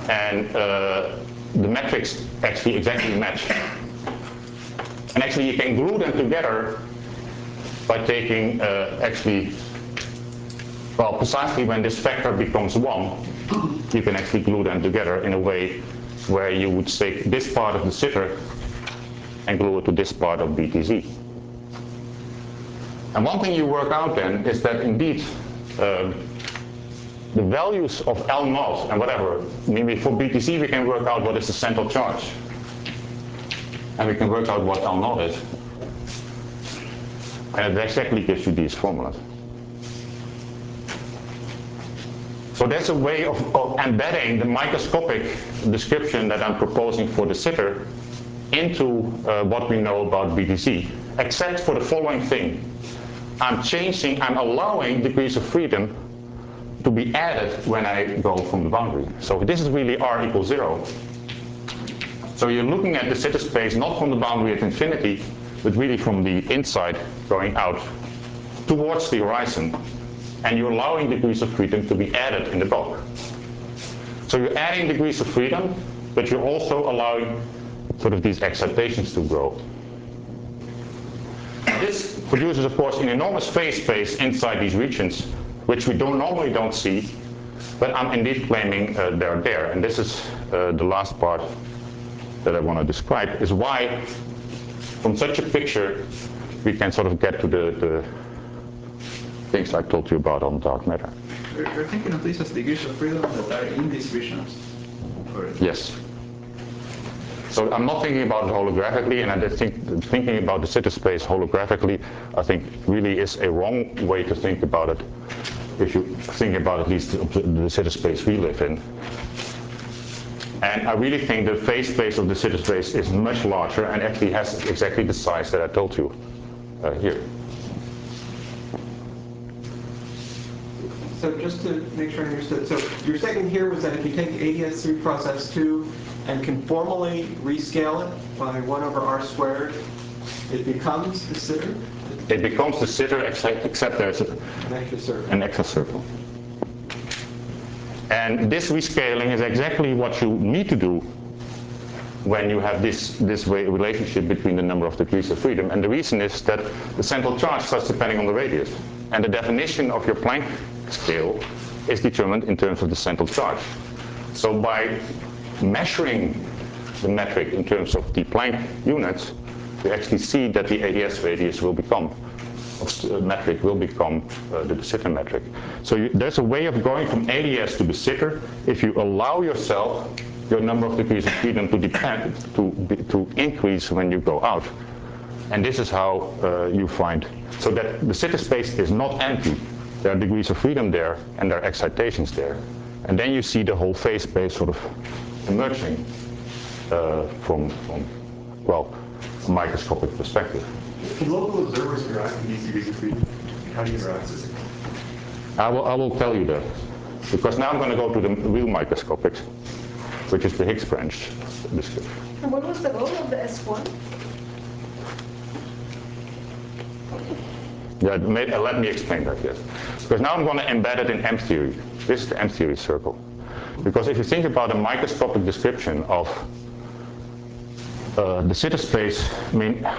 and uh, the metrics actually exactly match. And actually you can glue them together by taking uh, actually, well, precisely when this factor becomes one, you can actually glue them together in a way where you would take this part of the sitter and glue it to this part of B T Z. And one thing you work out then is that indeed uh, the values of L naught and whatever, maybe for B T C we can work out what is the central charge. And we can work out what L naught is. And it exactly gives you these formulas. So that's a way of, of embedding the microscopic description that I'm proposing for the sitter into uh, what we know about B T C, except for the following thing. I'm changing, I'm allowing degrees of freedom to be added when I go from the boundary. So this is really R equals zero. So you're looking at the sitter space not from the boundary at infinity, but really from the inside going out towards the horizon. And you're allowing degrees of freedom to be added in the bulk. So you're adding degrees of freedom, but you're also allowing sort of these excitations to grow. This produces, of course, an enormous phase space inside these regions, which we don't normally don't see, but I'm indeed claiming uh, they're there. And this is uh, the last part that I want to describe, is why from such a picture we can sort of get to the, the things I told you about on dark matter. You're, you're thinking of these as degrees of freedom that are in these visions? Or yes. So I'm not thinking about it holographically, and I think thinking about the sitter space holographically, I think really is a wrong way to think about it if you think about at least the, the sitter space we live in. And I really think the phase space of the sitter space is much larger and actually has exactly the size that I told you uh, here. So just to make sure I understood, so your statement here was that if you take A D S three cross S two and conformally rescale it by one over R squared, it becomes the sitter? It becomes the sitter except, except there's a, An extra circle. an extra circle. And this rescaling is exactly what you need to do when you have this, this way relationship between the number of degrees of freedom. And the reason is that the central charge starts depending on the radius. And the definition of your Planck scale is determined in terms of the central charge. So by measuring the metric in terms of the Planck units, we actually see that the A D S radius will become, uh, metric will become uh, the sitter metric. So you, there's a way of going from A D S to the sitter if you allow yourself your number of degrees of freedom to depend to be, to increase when you go out. And this is how uh, you find, so that the sitter space is not empty. There are degrees of freedom there, and there are excitations there. And then you see the whole phase space sort of emerging uh, from, from, well, a microscopic perspective. Can local observers interact with these degrees of freedom? How do you interact with it? I will, I will tell you that, because now I'm going to go to the real microscopics, which is the Higgs branch description. And what was the goal of the S one? Yeah, may, uh, let me explain that, yes. Because now I'm going to embed it in M theory. This is the M theory circle. Because if you think about a microscopic description of uh, the sitter space, I mean,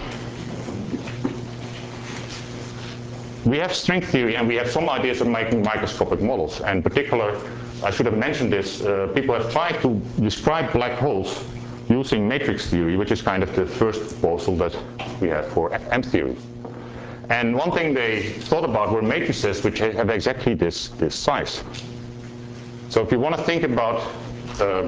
we have string theory and we have some ideas of making microscopic models. And in particular, I should have mentioned this, uh, people have tried to describe black holes using matrix theory, which is kind of the first proposal that we have for M theory. And one thing they thought about were matrices which have exactly this, this size. So if you want to think about, uh,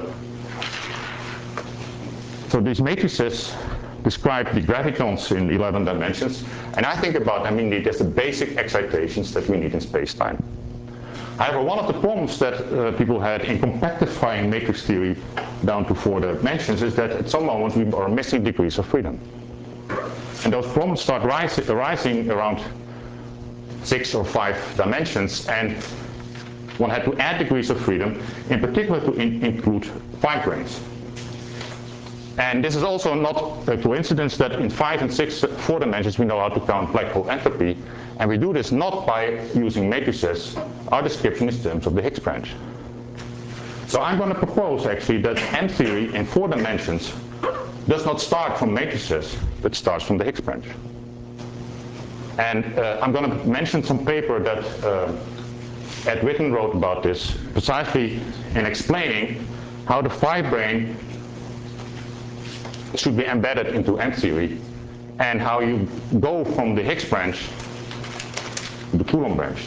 so these matrices describe the gravitons in eleven dimensions, and I think about, I mean, there's the basic excitations that we need in space-time. However, one of the problems that uh, people had in compactifying matrix theory down to four dimensions is that at some moments we are missing degrees of freedom. And those problems start ris arising around six or five dimensions, and one had to add degrees of freedom, in particular to in include fine grains. And this is also not a coincidence that in five and six, four dimensions we know how to count black hole entropy, and we do this not by using matrices. Our description is in terms of the Higgs branch. So I'm going to propose actually that M theory in four dimensions does not start from matrices, but starts from the Higgs branch. And uh, I'm going to mention some paper that uh, Ed Witten wrote about this, precisely in explaining how the phi brane should be embedded into M theory, and how you go from the Higgs branch to the Coulomb branch.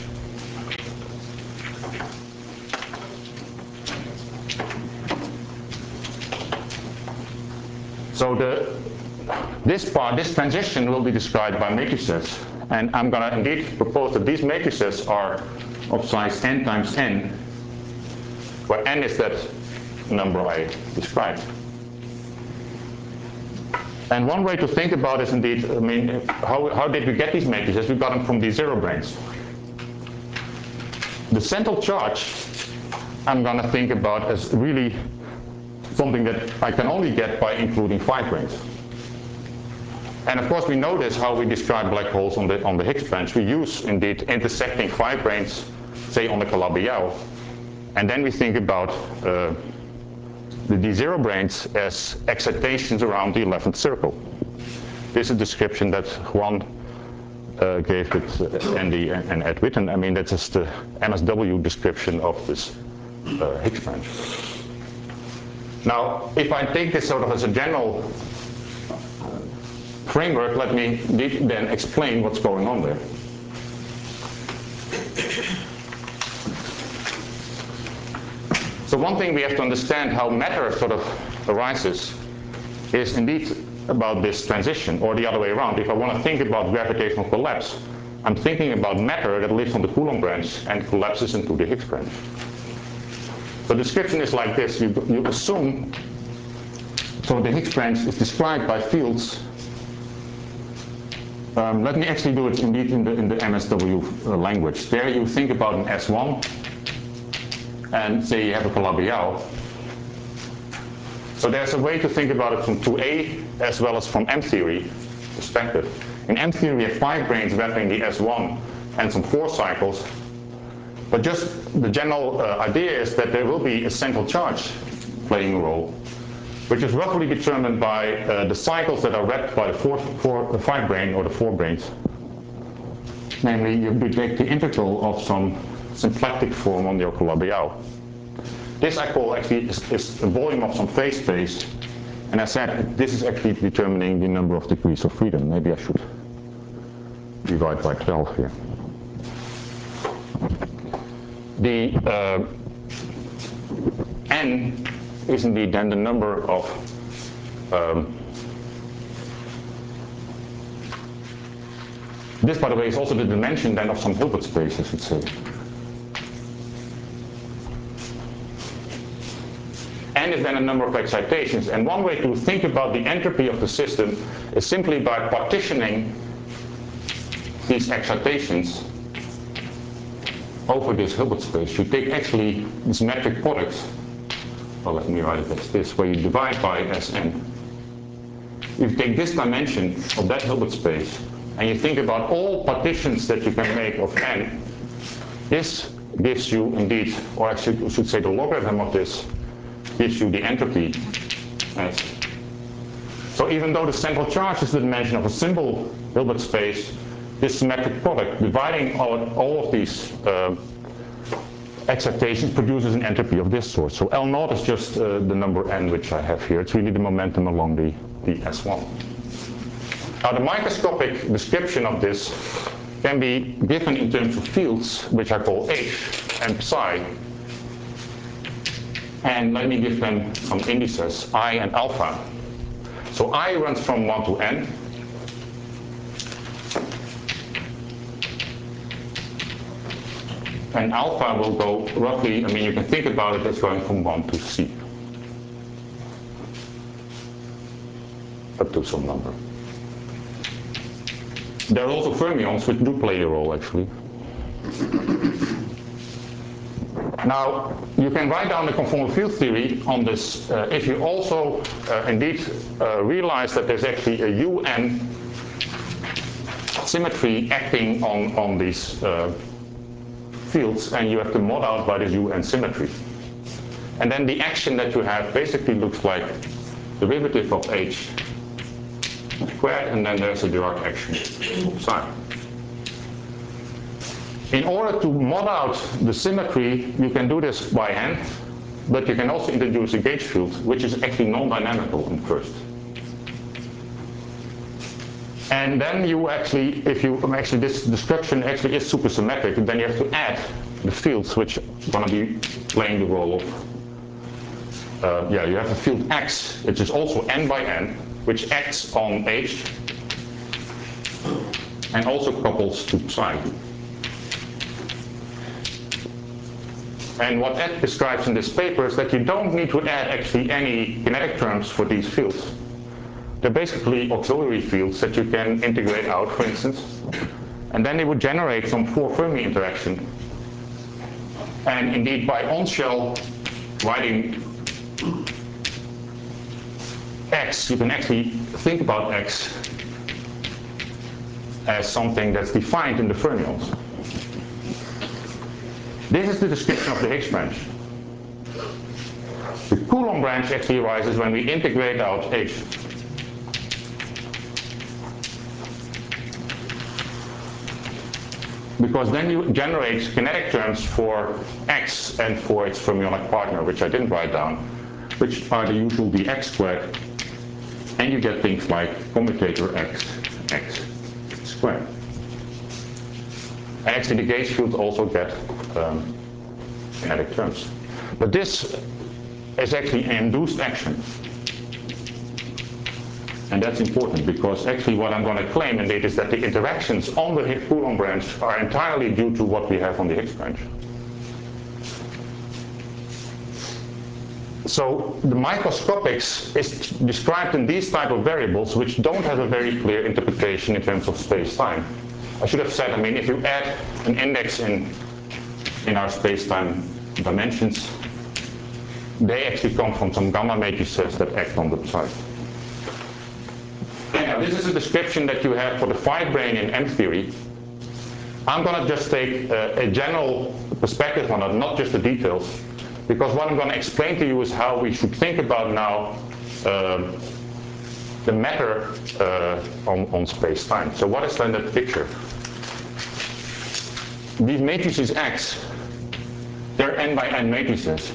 So the, this part, this transition will be described by matrices, and I'm going to indeed propose that these matrices are of size n times n, where n is that number I described. And one way to think about is indeed, I mean, how, how did we get these matrices? We got them from these zero branes. The central charge I'm going to think about as really something that I can only get by including phi branes. And of course we know this, how we describe black holes on the, on the Higgs branch. We use indeed intersecting phi branes, say on the Calabi-Yau, and then we think about uh, the d zero branes as excitations around the eleventh circle. This is a description that Juan uh, gave with uh, Andy and, and Ed Witten. I mean, that's just the M S W description of this uh, Higgs branch. Now, if I take this sort of as a general framework, let me then explain what's going on there. So one thing we have to understand how matter sort of arises is indeed about this transition, or the other way around. If I want to think about gravitational collapse, I'm thinking about matter that lives on the Coulomb branch and collapses into the Higgs branch. So the description is like this. You, you assume, so the Higgs branch is described by fields. Um, let me actually do it indeed in the, in the M S W uh, language. There you think about an S one, and say you have a Calabi-Yau. So there's a way to think about it from two A as well as from M theory perspective. In M theory we have five branes wrapping the S one and some four cycles. But just the general uh, idea is that there will be a central charge playing a role, which is roughly determined by uh, the cycles that are wrapped by the, four, four, the five brane or the four branes. Namely, you take the integral of some symplectic form on the Calabi-Yau. This I call actually is, is a volume of some phase space, and I said this is actually determining the number of degrees of freedom. Maybe I should divide by twelve here. The uh, n is indeed then the number of um, this, by the way, is also the dimension then of some Hilbert space, I should say. N is then a number of excitations, and one way to think about the entropy of the system is simply by partitioning these excitations over this Hilbert space. You take actually this metric product, well, let me write it as this, where you divide by Sn. You take this dimension of that Hilbert space, and you think about all partitions that you can make of n. This gives you indeed, or I should, should say the logarithm of this, gives you the entropy. As. So even though the central charge is the dimension of a simple Hilbert space, this symmetric product, dividing all, all of these uh, excitations, produces an entropy of this sort. So L naught is just uh, the number n which I have here. It's really the momentum along the, the S one. Now the microscopic description of this can be given in terms of fields, which I call H and psi. And let me give them some indices, I and alpha. So I runs from one to n. And alpha will go roughly, I mean, you can think about it as going from one to c. Up to some number. There are also fermions which do play a role, actually. Now, you can write down the conformal field theory on this uh, if you also uh, indeed uh, realize that there's actually a U N symmetry acting on, on these uh, fields, and you have to mod out by this U N symmetry. And then the action that you have basically looks like derivative of h squared, and then there's a Dirac action psi. In order to mod out the symmetry, you can do this by hand, but you can also introduce a gauge field, which is actually non-dynamical at first. And then you actually, if you, actually this description actually is supersymmetric, then you have to add the fields which are going to be playing the role of, uh, yeah, you have a field x, which is also n by n, which acts on h, and also couples to psi. And what Ed describes in this paper is that you don't need to add actually any kinetic terms for these fields. They're basically auxiliary fields that you can integrate out, for instance, and then they would generate some four Fermi interaction. And indeed, by on-shell writing x, you can actually think about x as something that's defined in the fermions. This is the description of the Higgs branch. The Coulomb branch actually arises when we integrate out h. Because then you generate kinetic terms for x and for its fermionic partner, which I didn't write down, which are the usual dx squared, and you get things like commutator x, x squared. And actually the gauge fields also get um, kinetic terms. But this is actually an induced action. And that's important because actually what I'm going to claim indeed is that the interactions on the Coulomb branch are entirely due to what we have on the Higgs branch. So the microscopics is described in these type of variables which don't have a very clear interpretation in terms of space-time. I should have said, I mean, if you add an index in, in our space-time dimensions, they actually come from some gamma matrices that act on the side. Anyhow, this is a description that you have for the phi brane in M theory. I'm going to just take uh, a general perspective on it, not just the details, because what I'm going to explain to you is how we should think about now uh, the matter uh, on, on space-time. So what is then that picture? These matrices X, they're n by n matrices.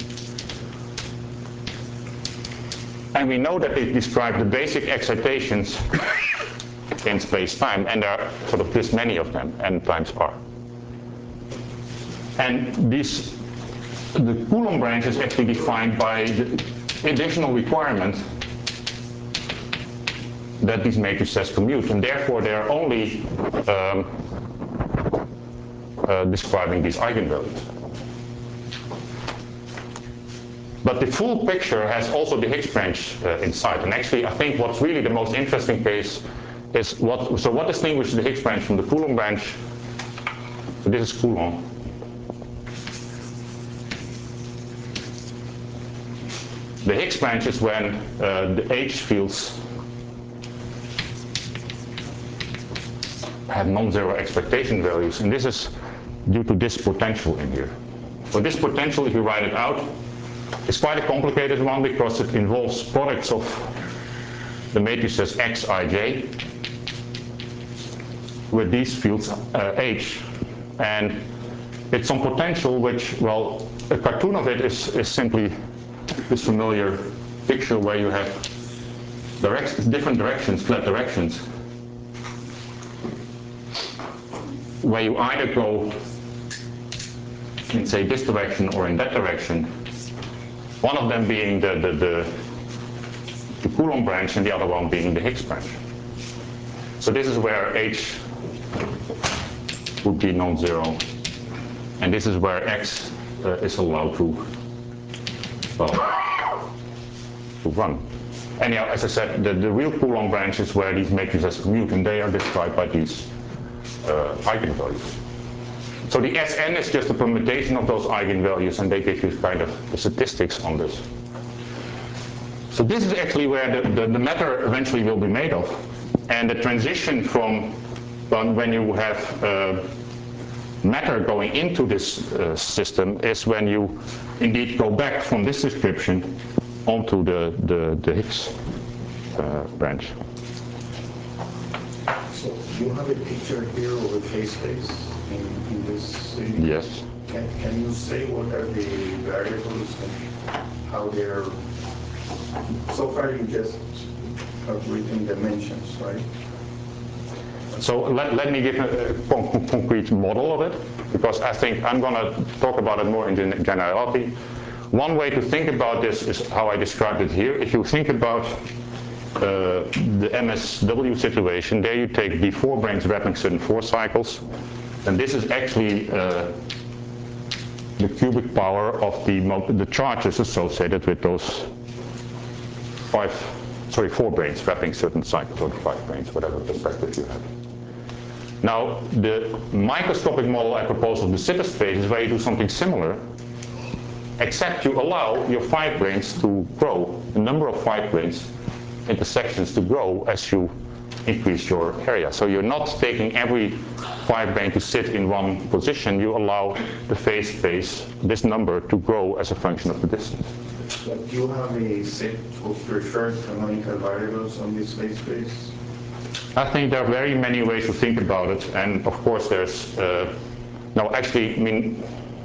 And we know that they describe the basic excitations in space-time, and there are sort of this many of them, n times r. And these, the Coulomb branch is actually defined by the additional requirement that these matrices commute, and therefore they are only um, uh, describing these eigenvalues. But the full picture has also the Higgs branch uh, inside, and actually I think what's really the most interesting case is what, so what distinguishes the Higgs branch from the Coulomb branch? So this is Coulomb. The Higgs branch is when uh, the H fields have non-zero expectation values, and this is due to this potential in here. So this potential, if you write it out, is quite a complicated one because it involves products of the matrices Xij with these fields uh, H, and it's some potential which, well, a cartoon of it is, is simply this familiar picture where you have direct, different directions, flat directions, where you either go in, say, this direction or in that direction, one of them being the, the, the, the Coulomb branch and the other one being the Higgs branch. So this is where H would be non-zero, and this is where X uh, is allowed to, well, to run. Anyhow, as I said, the, the real Coulomb branch is where these matrices commute, and they are described by these uh, eigenvalues. So the S N is just a permutation of those eigenvalues, and they give you kind of the statistics on this. So this is actually where the, the, the matter eventually will be made of. And the transition from when you have uh, matter going into this uh, system is when you indeed go back from this description onto the, the, the Higgs uh, branch. So you have a picture here of a phase space in, in this. Uh, yes. Can, can you say what are the variables and how they're, so far you just have written dimensions, right? So let, let me give a, a con concrete model of it, because I think I'm going to talk about it more in generality. One way to think about this is how I described it here. If you think about uh, the M S W situation, there you take the four branes wrapping certain four cycles, and this is actually uh, the cubic power of the, the charges associated with those five, sorry, four branes wrapping certain cycles, or five branes, whatever perspective you have. Now, the microscopic model I propose of the Sitter space is where you do something similar, except you allow your five branes to grow, the number of five branes intersections to grow as you increase your area. So you're not taking every five brane to sit in one position, you allow the phase space, this number, to grow as a function of the distance. But do you have a set of preferred canonical variables on this phase space? I think there are very many ways to think about it, and of course there's, uh, no, actually, I mean,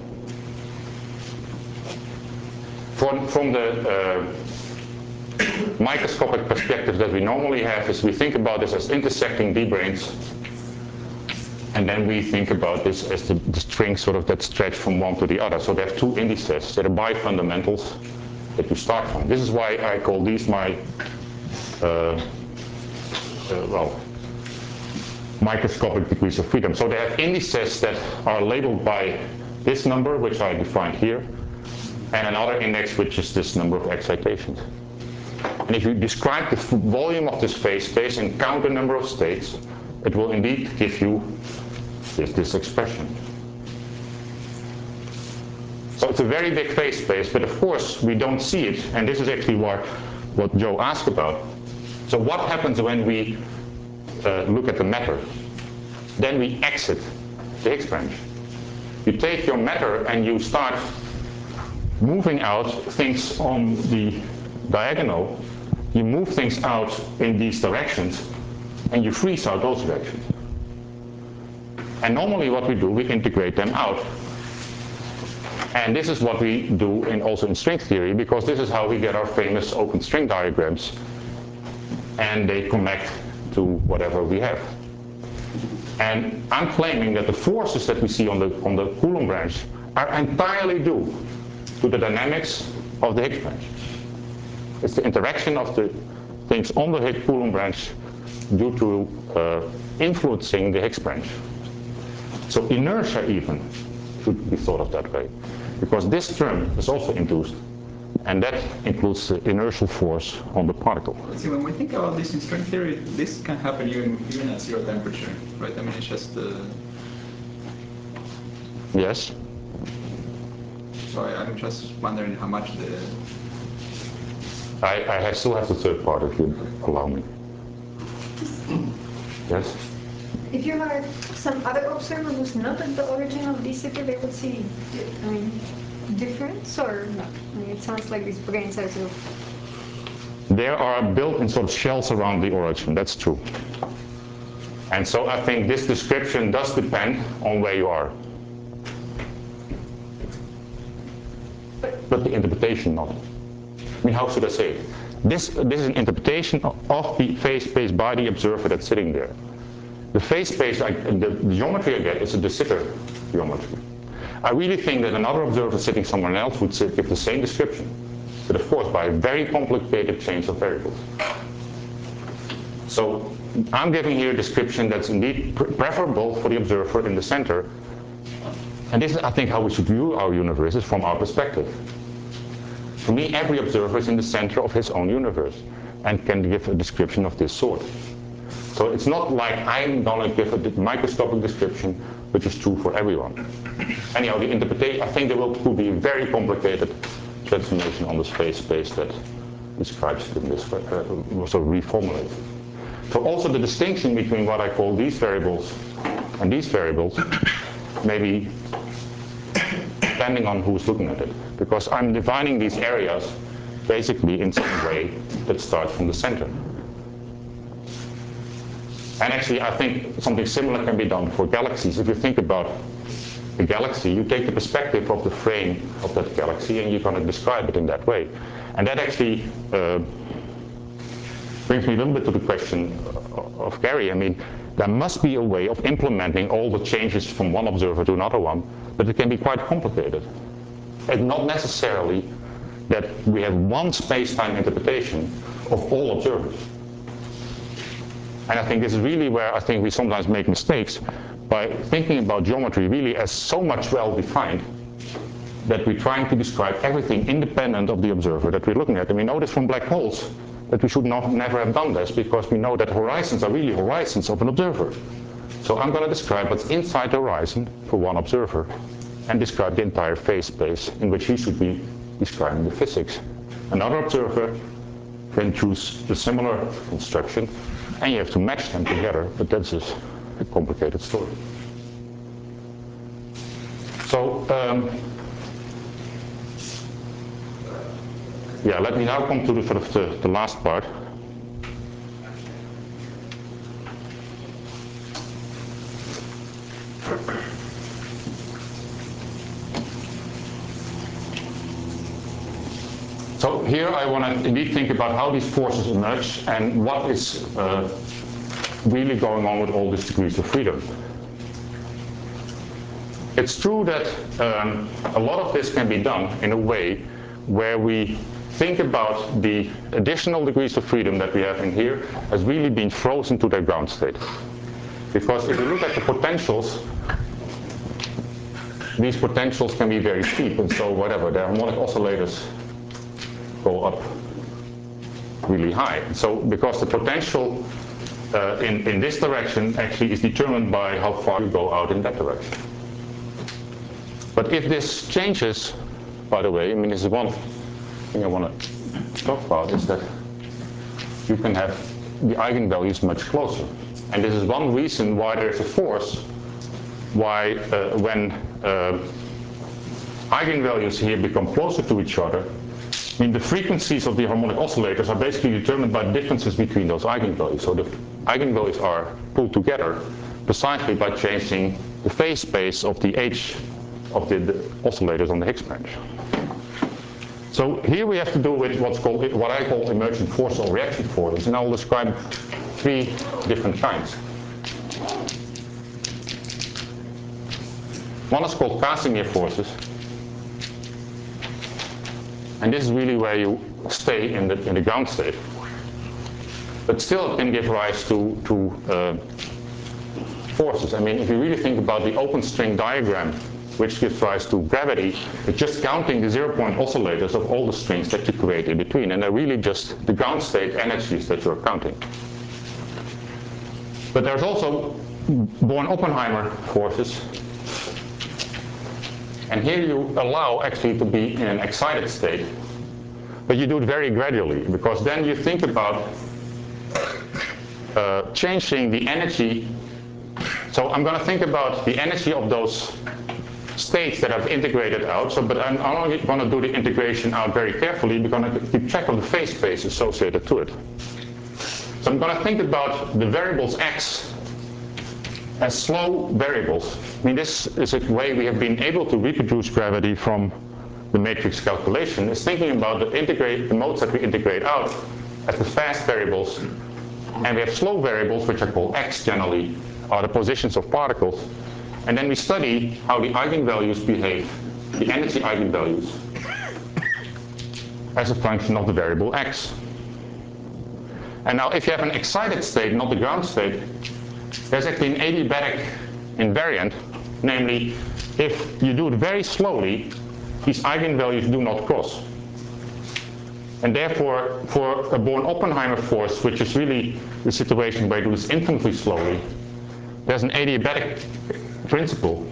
from, from the uh, microscopic perspective that we normally have is we think about this as intersecting D branes, and then we think about this as the, the strings sort of that stretch from one to the other. So they have two indices, they're the bifundamentals that you start from. This is why I call these my uh, Uh, well, microscopic degrees of freedom. So they have indices that are labeled by this number, which I defined here, and another index, which is this number of excitations. And if you describe the volume of this phase space and count the number of states, it will indeed give you this, this expression. So it's a very big phase space, but of course we don't see it, and this is actually what, what Joe asked about. So what happens when we uh, look at the matter? Then we exit the Higgs branch. You take your matter and you start moving out things on the diagonal. You move things out in these directions, and you freeze out those directions. And normally what we do, we integrate them out. And this is what we do in, also in string theory, because this is how we get our famous open string diagrams, and they connect to whatever we have. And I'm claiming that the forces that we see on the, on the Coulomb branch are entirely due to the dynamics of the Higgs branch. It's the interaction of the things on the Higgs Coulomb branch due to uh, influencing the Higgs branch. So inertia even should be thought of that way, because this term is also induced, and that includes the inertial force on the particle. See, when we think about this in string theory, this can happen even, even at zero temperature, right? I mean, it's just... Uh... Yes. So I, I'm just wondering how much the... I, I still have the third part, if you allow me. Yes? If you had some other observer who's not at the origin of this sector, they would see, I mean, difference or not? I mean, it sounds like these brains are sort of... They are built in sort of shells around the origin, that's true. And so I think this description does depend on where you are. But the interpretation not. I mean, how should I say it? This, this is an interpretation of the phase space by the observer that's sitting there. The phase space, I, the, the geometry I get is a de Sitter geometry. I really think that another observer sitting somewhere else would sit, give the same description, but of course by a very complicated change of variables. So I'm giving here a description that's indeed pre preferable for the observer in the center. And this is, I think, how we should view our universes from our perspective. For me, every observer is in the center of his own universe and can give a description of this sort. So it's not like I'm going to give a microscopic description which is true for everyone. Anyhow, the interpretation, I think there will could be a very complicated transformation on the phase space that describes it in this way, uh, sort of reformulated. So also the distinction between what I call these variables and these variables maybe depending on who's looking at it, because I'm defining these areas basically in some way that starts from the center. And actually, I think something similar can be done for galaxies. If you think about a galaxy, you take the perspective of the frame of that galaxy and you're going to describe it in that way. And that actually uh, brings me a little bit to the question of Gary. I mean, there must be a way of implementing all the changes from one observer to another one, but it can be quite complicated. And not necessarily that we have one space-time interpretation of all observers. And I think this is really where I think we sometimes make mistakes by thinking about geometry really as so much well-defined that we're trying to describe everything independent of the observer that we're looking at. And we know this from black holes, that we should not, never have done this, because we know that horizons are really horizons of an observer. So I'm going to describe what's inside the horizon for one observer and describe the entire phase space in which he should be describing the physics. Another observer can choose a similar construction, and you have to match them together, but that's just a complicated story. So, um, yeah, let me now come to the, sort of the, the last part. So here I want to indeed think about how these forces emerge and what is uh, really going on with all these degrees of freedom. It's true that um, a lot of this can be done in a way where we think about the additional degrees of freedom that we have in here as really being frozen to their ground state. Because if you look at the potentials, these potentials can be very steep, and so whatever, the harmonic oscillators go up really high. So because the potential uh, in, in this direction actually is determined by how far you go out in that direction. But if this changes, by the way, I mean, this is one thing I want to talk about, is that you can have the eigenvalues much closer. And this is one reason why there's a force, why uh, when uh, eigenvalues here become closer to each other, I mean, the frequencies of the harmonic oscillators are basically determined by the differences between those eigenvalues. So the eigenvalues are pulled together precisely by changing the phase space of the H of the, the oscillators on the Higgs branch. So here we have to do with what's called, what I call emergent forces or reaction forces, and I'll describe three different kinds. One is called Casimir forces. And this is really where you stay in the, in the ground state. But still it can give rise to, to uh, forces. I mean, if you really think about the open string diagram, which gives rise to gravity, it's just counting the zero-point oscillators of all the strings that you create in between. And they're really just the ground state energies that you're counting. But there's also Born-Oppenheimer forces. And here you allow actually to be in an excited state, but you do it very gradually, because then you think about uh, changing the energy. So I'm going to think about the energy of those states that I've integrated out, so, but I'm only going to do the integration out very carefully because I'm going to keep track of the phase space associated to it. So I'm going to think about the variables x as slow variables. I mean, this is a way we have been able to reproduce gravity from the matrix calculation, is thinking about the, integrate, the modes that we integrate out as the fast variables, and we have slow variables, which are called x generally, are the positions of particles, and then we study how the eigenvalues behave, the energy eigenvalues, as a function of the variable x. And now if you have an excited state, not the ground state, there's actually an adiabatic invariant, namely, if you do it very slowly, these eigenvalues do not cross. And therefore, for a Born-Oppenheimer force, which is really the situation where you do this infinitely slowly, there's an adiabatic principle.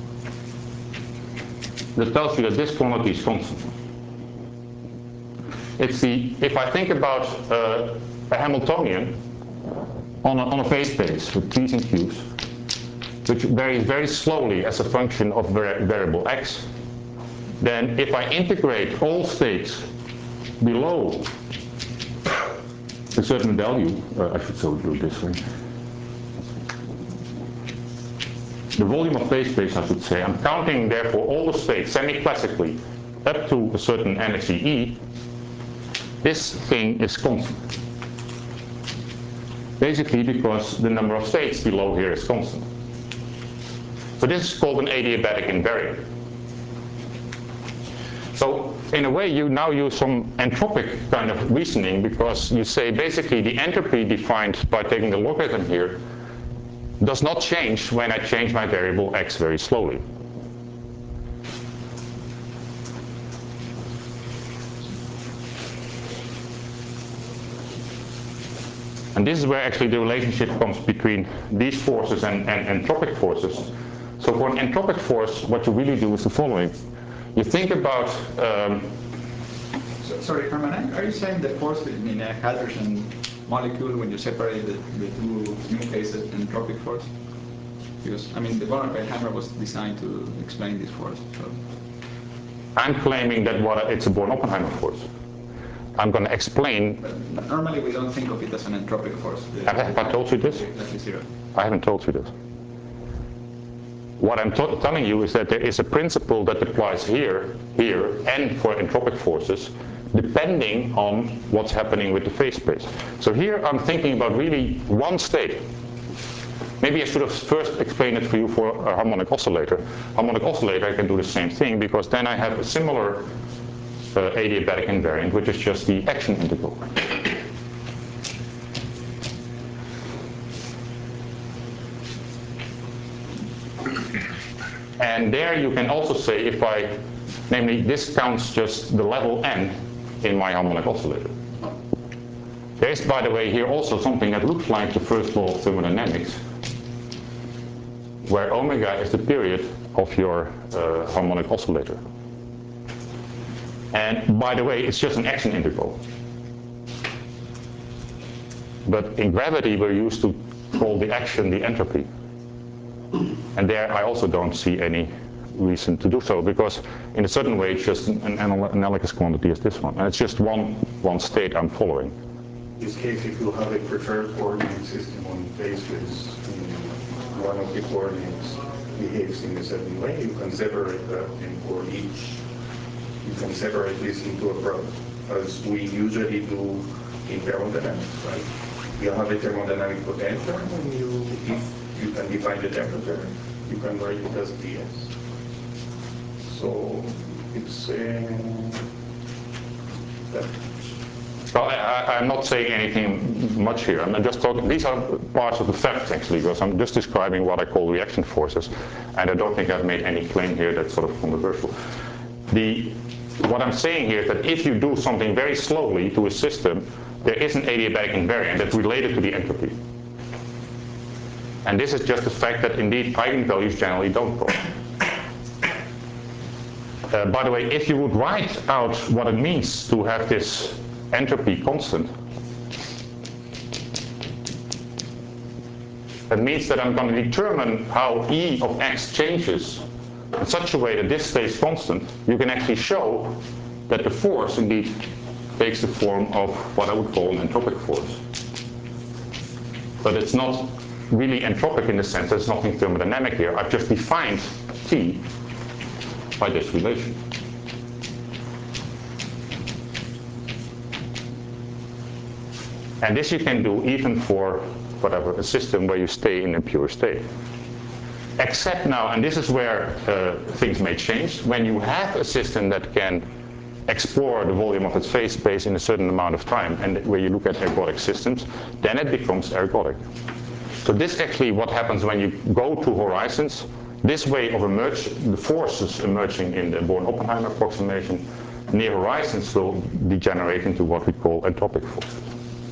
That tells you that this quantity is constant. It's the, if I think about uh, a Hamiltonian on a, on a phase space with p's and q's, which varies very slowly as a function of var variable x, then if I integrate all states below a certain value, uh, I should so do it this way. The volume of phase space, I should say, I'm counting therefore all the states semi-classically up to a certain energy E. This thing is constant. Basically because the number of states below here is constant. So this is called an adiabatic invariant. So in a way you now use some entropic kind of reasoning, because you say basically the entropy defined by taking the logarithm here does not change when I change my variable x very slowly. And this is where actually the relationship comes between these forces and, and entropic forces. So for an entropic force, what you really do is the following. You think about... Um, so, sorry, Herman, are you saying the force in a hydrogen molecule, when you separate the, the two new cases, entropic force? Because, I mean, the Born-Oppenheimer was designed to explain this force. So. I'm claiming that what it's a Born-Oppenheimer force. I'm going to explain. But normally we don't think of it as an entropic force. The, have, have I told you this? Exactly zero. I haven't told you this. What I'm telling you is that there is a principle that applies here, here, and for entropic forces, depending on what's happening with the phase space. So here I'm thinking about really one state. Maybe I should have first explained it for you for a harmonic oscillator. Harmonic oscillator, I can do the same thing, because then I have a similar uh, adiabatic invariant, which is just the action integral. And there you can also say, if I, namely this counts just the level n in my harmonic oscillator. There is, by the way, here also something that looks like the first law of thermodynamics, where omega is the period of your uh, harmonic oscillator. And by the way, it's just an action integral. But in gravity, we're used to call the action the entropy. And there I also don't see any reason to do so, because in a certain way it's just an anal analogous quantity as this one. And it's just one, one state I'm following. In this case, if you have a preferred coordinate system on phase space, one of the coordinates behaves in a certain way, you can separate that, and for each, you can separate this into a product, as we usually do in thermodynamics, right? You have a thermodynamic potential, and you, if you can define the temperature, you can write it as Ts. So it's uh, that. Well, I, I, I'm not saying anything much here. I'm just talking, these are parts of the facts actually, because I'm just describing what I call reaction forces, and I don't think I've made any claim here that's sort of controversial. The, what I'm saying here is that if you do something very slowly to a system, there is an adiabatic invariant that's related to the entropy. And this is just the fact that indeed eigenvalues generally don't go. Uh, by the way, if you would write out what it means to have this entropy constant, that means that I'm going to determine how E of x changes in such a way that this stays constant. You can actually show that the force indeed takes the form of what I would call an entropic force. But it's not really entropic in the sense that there's nothing thermodynamic here. I've just defined T by this relation. And this you can do even for whatever, a system where you stay in a pure state. Except now, and this is where uh, things may change, when you have a system that can explore the volume of its phase space in a certain amount of time, and where you look at ergodic systems, then it becomes ergodic. So this actually what happens when you go to horizons. This way of emerge, the forces emerging in the Born-Oppenheimer approximation near horizons will degenerate into what we call entropic forces.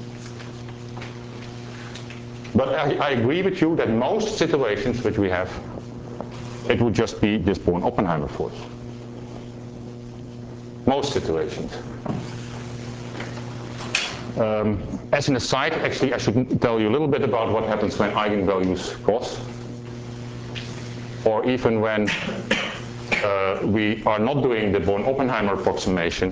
But I, I agree with you that most situations which we have, it would just be this Born-Oppenheimer force. Most situations. Um, as an aside, actually, I should tell you a little bit about what happens when eigenvalues cross, or even when uh, we are not doing the Born-Oppenheimer approximation.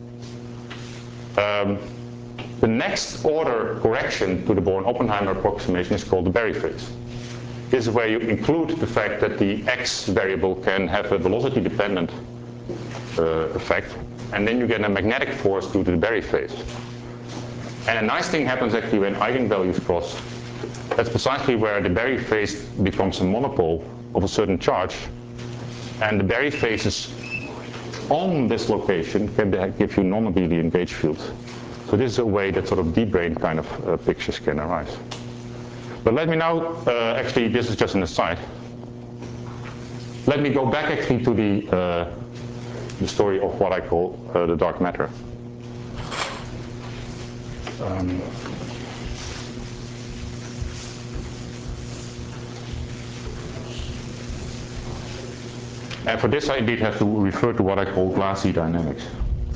Um, the next order correction to the Born-Oppenheimer approximation is called the Berry phase. This is where you include the fact that the x variable can have a velocity-dependent uh, effect, and then you get a magnetic force due to the Berry phase. And a nice thing happens actually when eigenvalues cross. That's precisely where the Berry phase becomes a monopole of a certain charge, and the Berry phases on this location can give you non-abelian gauge fields. So this is a way that sort of de-brane kind of uh, pictures can arise. But let me now, uh, actually, this is just an aside. Let me go back actually to the, uh, the story of what I call uh, the dark matter. Um, and for this I indeed have to refer to what I call glassy dynamics.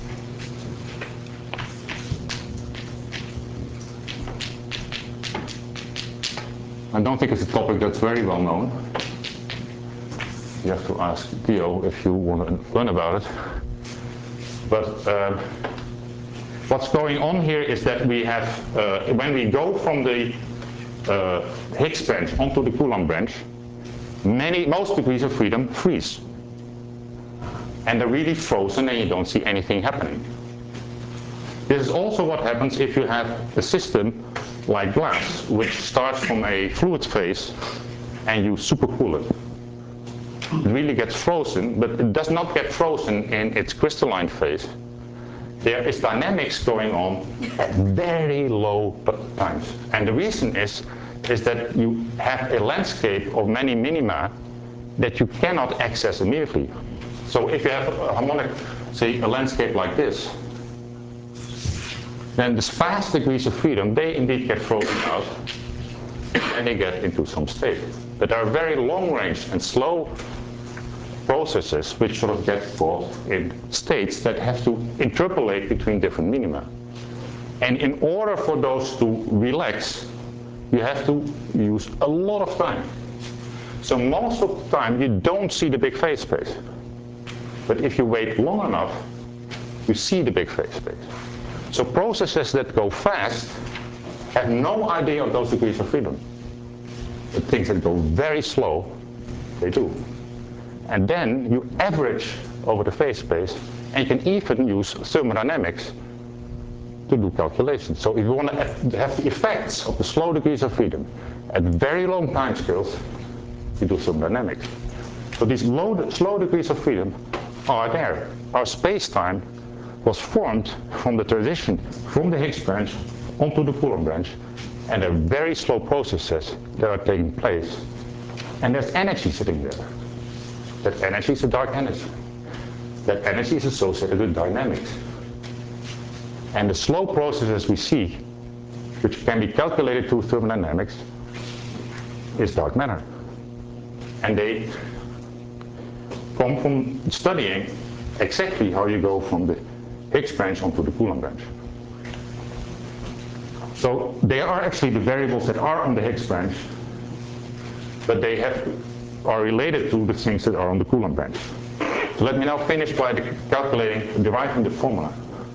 I don't think it's a topic that's very well known. You have to ask Theo if you want to learn about it. But uh, what's going on here is that we have, uh, when we go from the uh, Higgs branch onto the Coulomb branch, many, most degrees of freedom freeze. And they're really frozen and you don't see anything happening. This is also what happens if you have a system like glass, which starts from a fluid phase and you supercool it. It really gets frozen, but it does not get frozen in its crystalline phase. There is dynamics going on at very low times. And the reason is, is that you have a landscape of many minima that you cannot access immediately. So if you have a harmonic, say, a landscape like this, then the sparse degrees of freedom, they indeed get frozen out, and they get into some state. But there are very long-range and slow processes which sort of get caught in states that have to interpolate between different minima. And in order for those to relax, you have to use a lot of time. So most of the time, you don't see the big phase space. But if you wait long enough, you see the big phase space. So processes that go fast have no idea of those degrees of freedom. But things that go very slow, they do. And then you average over the phase space, and you can even use thermodynamics to do calculations. So if you want to have the effects of the slow degrees of freedom at very long time scales, you do thermodynamics. So these low, slow degrees of freedom are there. Our space-time was formed from the transition from the Higgs branch onto the Coulomb branch, and they're very slow processes that are taking place. And there's energy sitting there. That energy is a dark energy. That energy is associated with dynamics. And the slow processes we see, which can be calculated through thermodynamics, is dark matter. And they come from studying exactly how you go from the Higgs branch onto the Coulomb branch. So they are actually the variables that are on the Higgs branch, but they have, are related to the things that are on the Coulomb branch. So let me now finish by calculating, deriving the formula.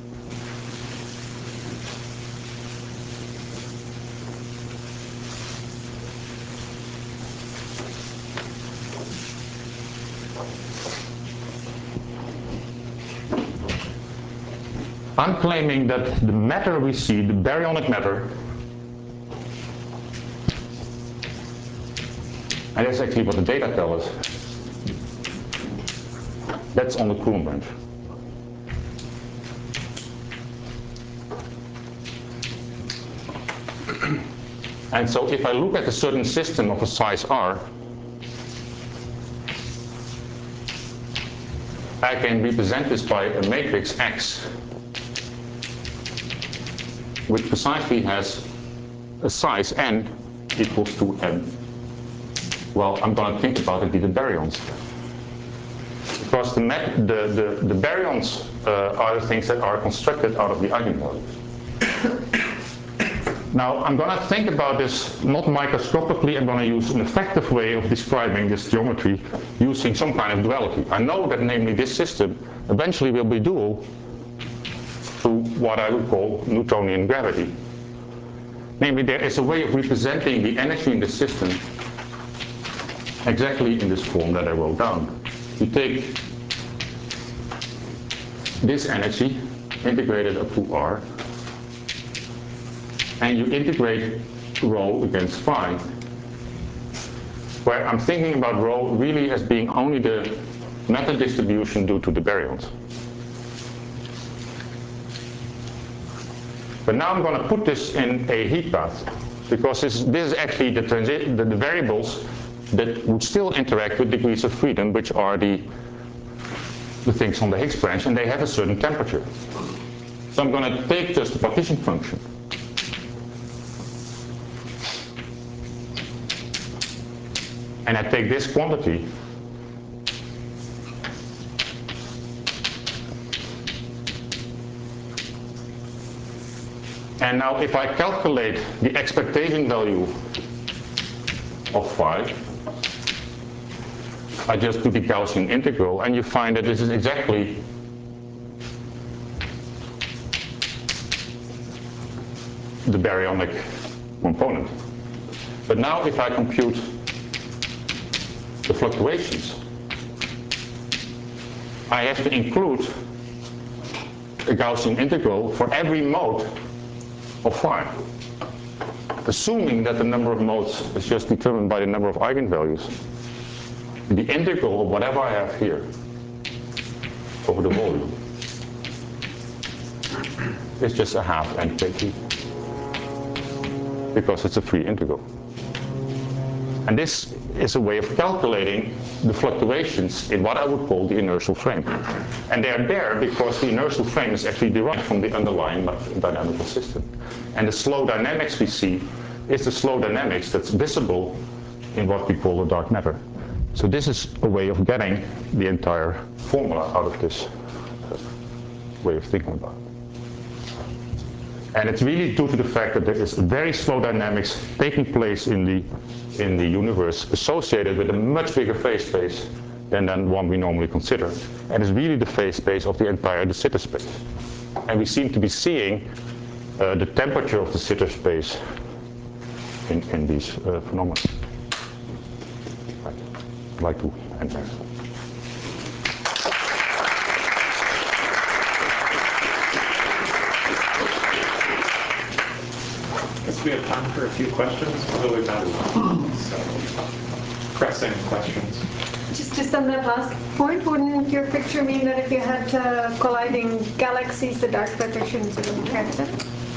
I'm claiming that the matter we see, the baryonic matter, and that's actually what the data tell us, that's on the Coulomb branch. And so if I look at a certain system of a size R, I can represent this by a matrix X, which precisely has a size n equals to n. Well, I'm going to think about it, be the baryons. Because the, the, the, the baryons uh, are the things that are constructed out of the eigenvalues. Now, I'm going to think about this not microscopically. I'm going to use an effective way of describing this geometry using some kind of duality. I know that, namely, this system eventually will be dual to what I would call Newtonian gravity. Namely, there is a way of representing the energy in the system exactly in this form that I wrote down. You take this energy, integrated up to R, and you integrate rho against phi, where I'm thinking about rho really as being only the matter distribution due to the baryons. But now I'm going to put this in a heat bath, because this, this is actually the, transi the, the variables that would still interact with degrees of freedom, which are the, the things on the Higgs branch, and they have a certain temperature. So I'm going to take just the partition function. And I take this quantity, and now if I calculate the expectation value of phi, I just do the Gaussian integral, and you find that this is exactly the baryonic component. But now if I compute the fluctuations, I have to include a Gaussian integral for every mode of phi, assuming that the number of modes is just determined by the number of eigenvalues. The integral of whatever I have here over the volume is just a half n kT, because it's a free integral. And this is a way of calculating the fluctuations in what I would call the inertial frame. And they're there because the inertial frame is actually derived from the underlying dynamical system. And the slow dynamics we see is the slow dynamics that's visible in what we call the dark matter. So this is a way of getting the entire formula out of this uh, way of thinking about it. And it's really due to the fact that there is very slow dynamics taking place in the, in the universe associated with a much bigger phase space than, than one we normally consider. And it's really the phase space of the entire de Sitter space. And we seem to be seeing uh, the temperature of the de Sitter space in, in these uh, phenomena. Right. I'd like to end there. We have time for a few questions, although we've got so pressing questions. Just, just on that last point, wouldn't your picture mean that if you had uh, colliding galaxies, the dark matter shouldn't sort of affect them?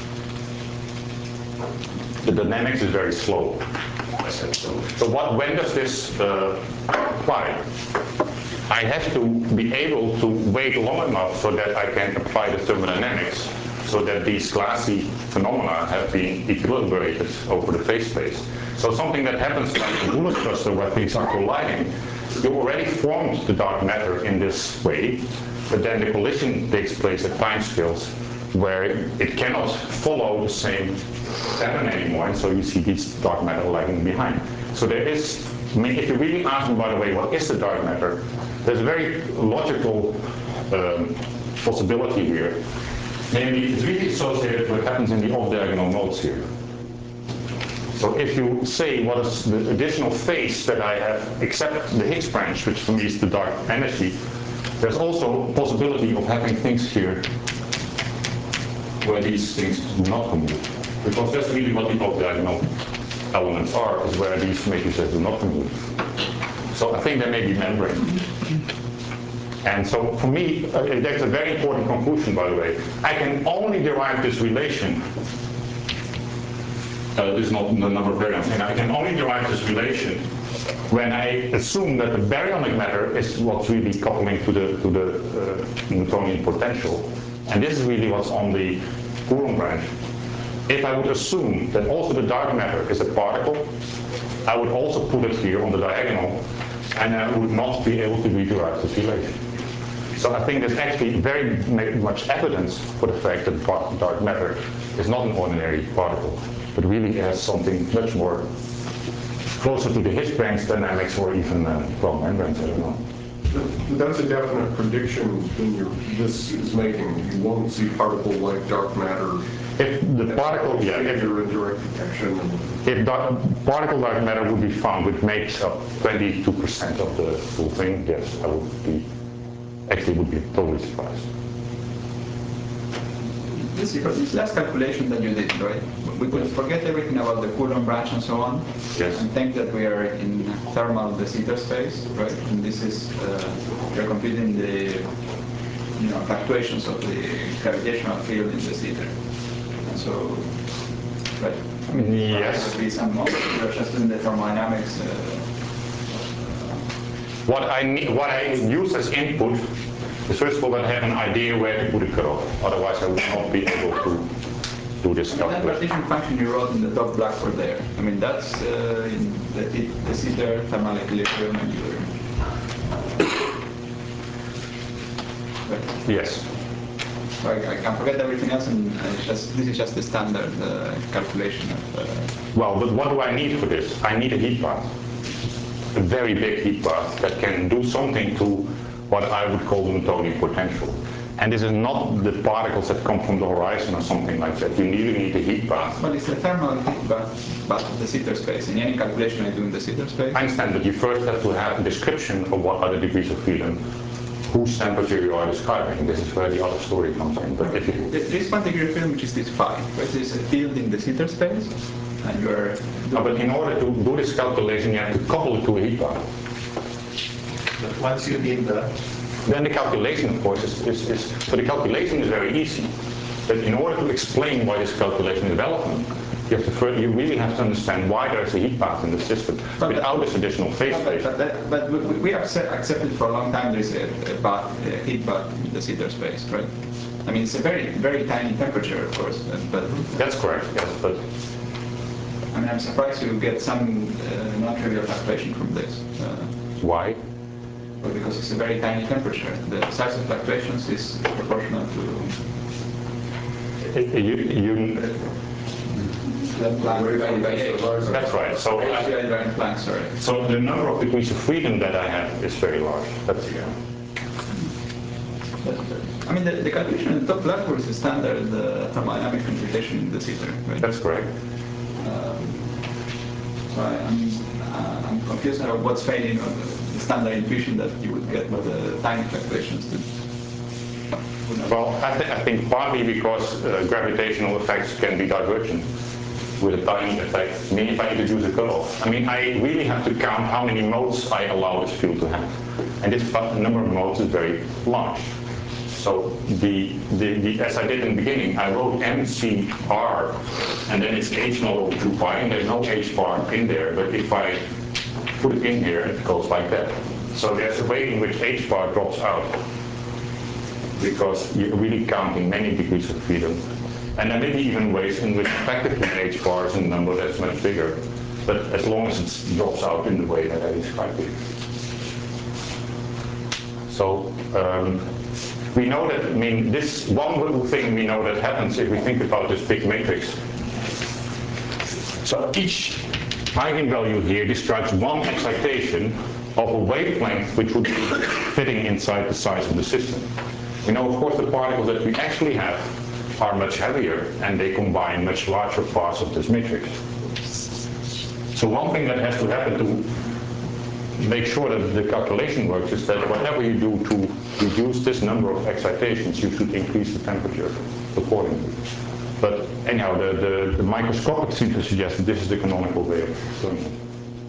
The dynamics is very slow. So what, when does this uh, apply? I have to be able to wait long enough so that I can apply the thermodynamics, so that these glassy phenomena have been equilibrated over the phase space. So something that happens like the Bullet cluster where things are colliding, you already formed the dark matter in this way, but then the collision takes place at timescales where it cannot follow the same pattern anymore, and so you see this dark matter lagging behind. So there is, I mean, if you really ask me, by the way, what is the dark matter, there's a very logical um, possibility here. Namely, it's really associated with what happens in the off-diagonal modes here. So if you say what is the additional phase that I have, except the Higgs branch, which for me is the dark energy, there's also a possibility of having things here where these things do not commute. Because that's really what the off-diagonal elements are, is where these matrices do not commute. So I think there may be membrane. And so for me, uh, that's a very important conclusion, by the way. I can only derive this relation, uh, this is not the number of baryons, and I can only derive this relation when I assume that the baryonic matter is what's really coupling to the, to the uh, Newtonian potential. And this is really what's on the Coulomb branch. If I would assume that also the dark matter is a particle, I would also put it here on the diagonal, and I would not be able to rederive this relation. So I think there's actually very much evidence for the fact that dark matter is not an ordinary particle. but really as something much more closer to the Higgs-Banks dynamics or even uh, well, membranes, I don't know. But that's a definite prediction in your, this is making. You won't see particle-like dark matter. If the particle, yeah, if, in direct protection. if dark, particle dark matter would be found, which makes up twenty-two percent of the whole thing, yes, I would be, actually would be totally surprised. This, this last calculation that you did, right? We could forget everything about the Coulomb branch and so on, yes. and think that we are in thermal de Sitter space, right? And this is, uh, we're computing the, you know, fluctuations of the gravitational field in de Sitter. And so, right? I mean, yes. There would be some moments we're just in the thermodynamics. Uh, what I need, what I use as input. First of all, I have an idea where to put a cutoff. Otherwise, I would not be able to do this That calculation. partition function you wrote in the top blackboard there. I mean, that's uh, in the, the Sitter thermal equilibrium, and you're. Right. Yes. So I, I can forget everything else, and uh, just this is just the standard uh, calculation of. Uh, well, but what do I need for this? I need a heat bath, a very big heat bath that can do something to what I would call the Newtonian potential. And this is not the particles that come from the horizon or something like that. You really need a heat bath. Well, it's a thermal heat bath, but of the Sitter space. In any calculation I do in the Sitter space. I understand, but you first have to have a description of what are the degrees of freedom, whose temperature you are describing. This is where the other story comes in. But if you... There's one degree of freedom which is this phi, right? There's a field in the Sitter space, and you are... No, but in order to do this calculation, you have to couple it to a heat bath. But once you did that, then the calculation, of course, is, is, is so the calculation is very easy. But in order to explain why this calculation is relevant, you have to first, you really have to understand why there is a heat bath in the system but without this additional phase But, space. but, but, but we, we have accepted for a long time there is a, a, bath, a heat bath in the Sitter space, right? I mean, it's a very, very tiny temperature, of course, but... That's correct, yes, but... I mean, I'm surprised you get some uh, non-trivial fluctuation from this. Uh, why? Well, because it's a very tiny temperature. The size of fluctuations is proportional to... You, you, Planck divided by H. that's right. So, H I, divided by Planck, sorry. so the number of degrees of freedom that I have is very large. That's yeah. But, I mean, the, the calculation in the top blackboard is a standard uh, thermodynamic computation in the Sitter, right? That's correct. Um, so I, I'm, uh, I'm confused about what's failing on the, the standard intuition that you would get with the tiny fluctuations. To, well, I, th I think partly because uh, gravitational effects can be divergent with a tiny effect. I mean, if I introduce a cutoff, I mean, I really have to count how many modes I allow this field to have. And this number of modes is very large. So the, the, the, as I did in the beginning, I wrote M C R, and then it's H naught over two pi, and there's no H bar in there, but if I put it in here, it goes like that. So there's a way in which H bar drops out, because you're really counting many degrees of freedom. And there may be even ways in which effectively H bar is a number that's much bigger, but as long as it drops out in the way that I described it. So, um, we know that, I mean, this one little thing we know that happens if we think about this big matrix. So each eigenvalue here describes one excitation of a wavelength which would be fitting inside the size of the system. We know, of course, the particles that we actually have are much heavier and they combine much larger parts of this matrix. So one thing that has to happen to make sure that the calculation works is that whatever you do to reduce this number of excitations, you should increase the temperature accordingly. But anyhow, the, the, the microscopic seems to suggest that this is the canonical way of doing it.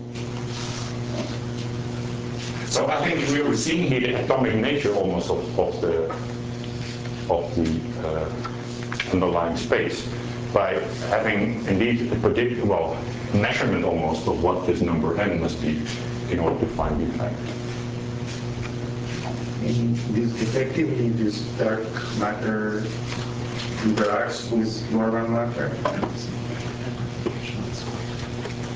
So I think we are seeing here the atomic nature almost of, of the of the uh, underlying space by having indeed a predict well measurement almost of what this number n must be in order to find the effect. This, effectively, this dark matter interacts with normal matter?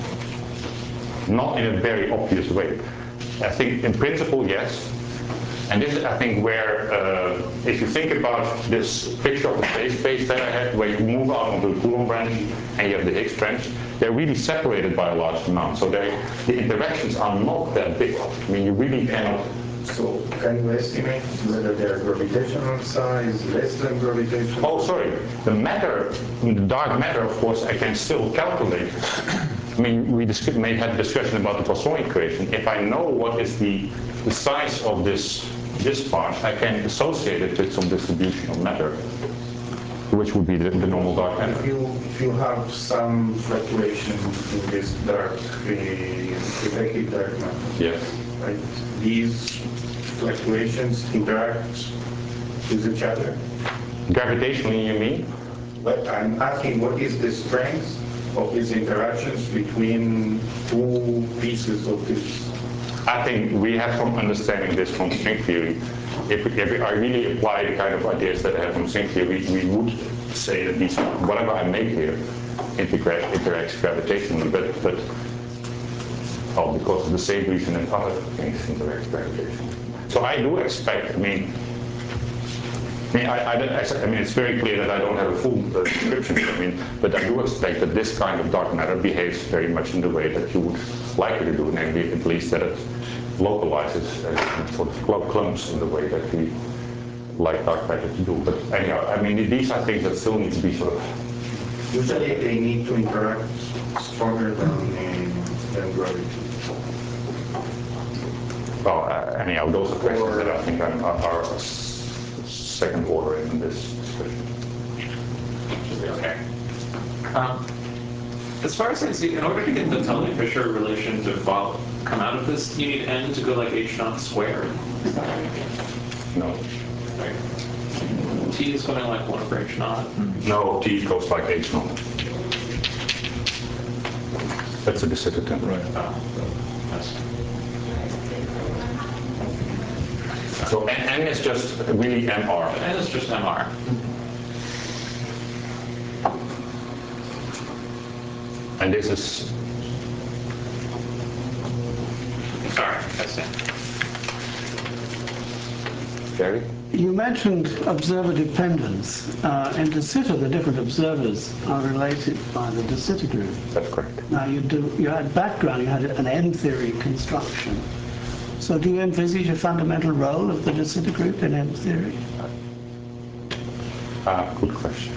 Not in a very obvious way. I think in principle, yes. And this is, I think, where, uh, if you think about this picture of the phase space that I had, where you move out onto the Coulomb branch and you have the Higgs branch, they're really separated by a large amount. So they, the interactions are not that big. I mean, you really cannot. So can you estimate whether they're gravitational size, less than gravitational? Oh, sorry. The matter, the dark matter, of course, I can still calculate. I mean, we dis- may have a discussion about the Poisson equation. If I know what is the, the size of this, this part, I can associate it with some distribution of matter, which would be the, the normal dark matter. If you, if you have some fluctuation in this dark, uh, effective dark matter, Yes. right? These fluctuations interact with each other? Gravitationally, you mean? But I'm asking, what is the strength of these interactions between two pieces of this? I think we have some understanding this from string theory. If, if I really apply the kind of ideas that I have from string theory, we would say that these, whatever I make here, integra- interacts gravitationally, but, but oh, because of the same reason that other things interact gravitationally. So I do expect, I mean, I mean, I, I, I mean, it's very clear that I don't have a full uh, description, I mean, but I do expect that this kind of dark matter behaves very much in the way that you would like it to do, namely at least that it localizes and sort of cl- clumps in the way that we like dark matter to do. But anyhow, I mean, these are things that still need to be sort of... Usually they need to interact stronger than, uh, than gravity. Well, uh, anyhow, those are questions that I think are, are, are second order in this discussion. Okay. Um, as far as I see, in order to get the Tully-Fisher relation to follow, come out of this, you need n to go like h naught squared. Is that right? No. Right. T is going like one over h naught. No, T goes like h naught. That's a de Sitter term. Right. Oh, that's... So n, n is just really mr. N is just mr. And this is... Sorry, that's it. Gary? You mentioned observer dependence. Uh, in de Sitter, the different observers are related by the de Sitter group. That's correct. Now, you do you had background, you had an M-theory construction. So do you envisage a fundamental role of the de Sitter group in M-theory? Ah, good question.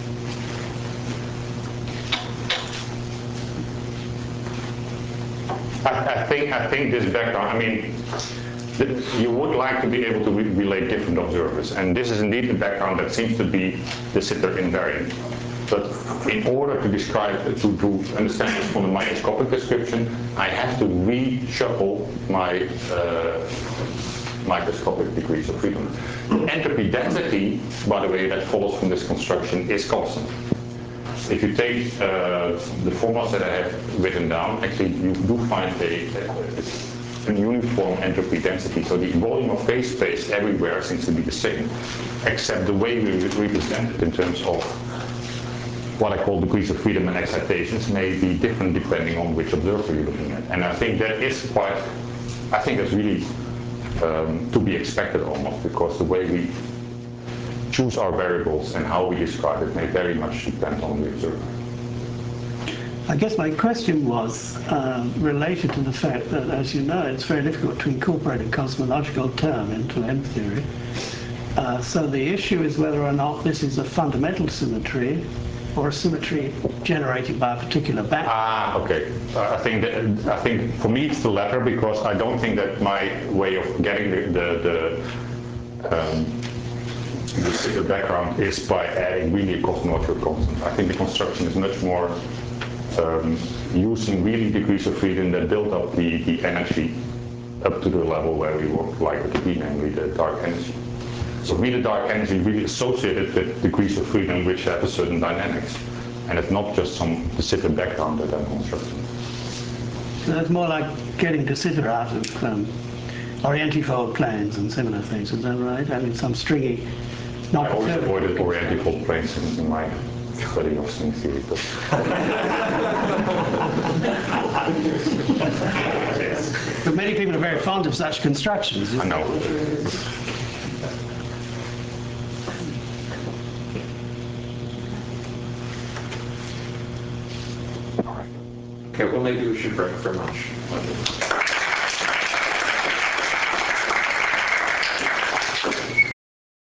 I, I think I think this background, I mean, th- you would like to be able to re- relate different observers, and this is indeed the background that seems to be de Sitter invariant. But in order to describe, to, to understand this from a microscopic description, I have to reshuffle my uh, microscopic degrees of freedom. The entropy density, by the way, that follows from this construction is constant. If you take uh, the formulas that I have written down, actually you do find a, a, a uniform entropy density. So the volume of phase space everywhere seems to be the same, except the way we represent it in terms of what I call degrees of freedom and excitations may be different depending on which observer you're looking at. And I think that is quite, I think that's really um, to be expected almost, because the way we choose our variables and how we describe it may very much depend on the observer. I guess my question was uh, related to the fact that, as you know, it's very difficult to incorporate a cosmological term into M-theory. Uh, so the issue is whether or not this is a fundamental symmetry or a symmetry generated by a particular background. Ah, okay. Uh, I think that, I think for me it's the latter, because I don't think that my way of getting the the, the um, the Sitter background is by adding really a cosmological constant. I think the construction is much more um, using really degrees of freedom that build up the, the energy up to the level where we would like it to be, namely the dark energy. So really dark energy really associated with degrees of freedom which have a certain dynamics. And it's not just some de Sitter background that I'm constructing. So that's more like getting de Sitter out of um, orientifold planes and similar things, is that right? I mean, some stringy... I always avoided orientifold planes in, in my study of string theory. But But many people are very fond of such constructions. I know. Okay, well, maybe we should break for lunch.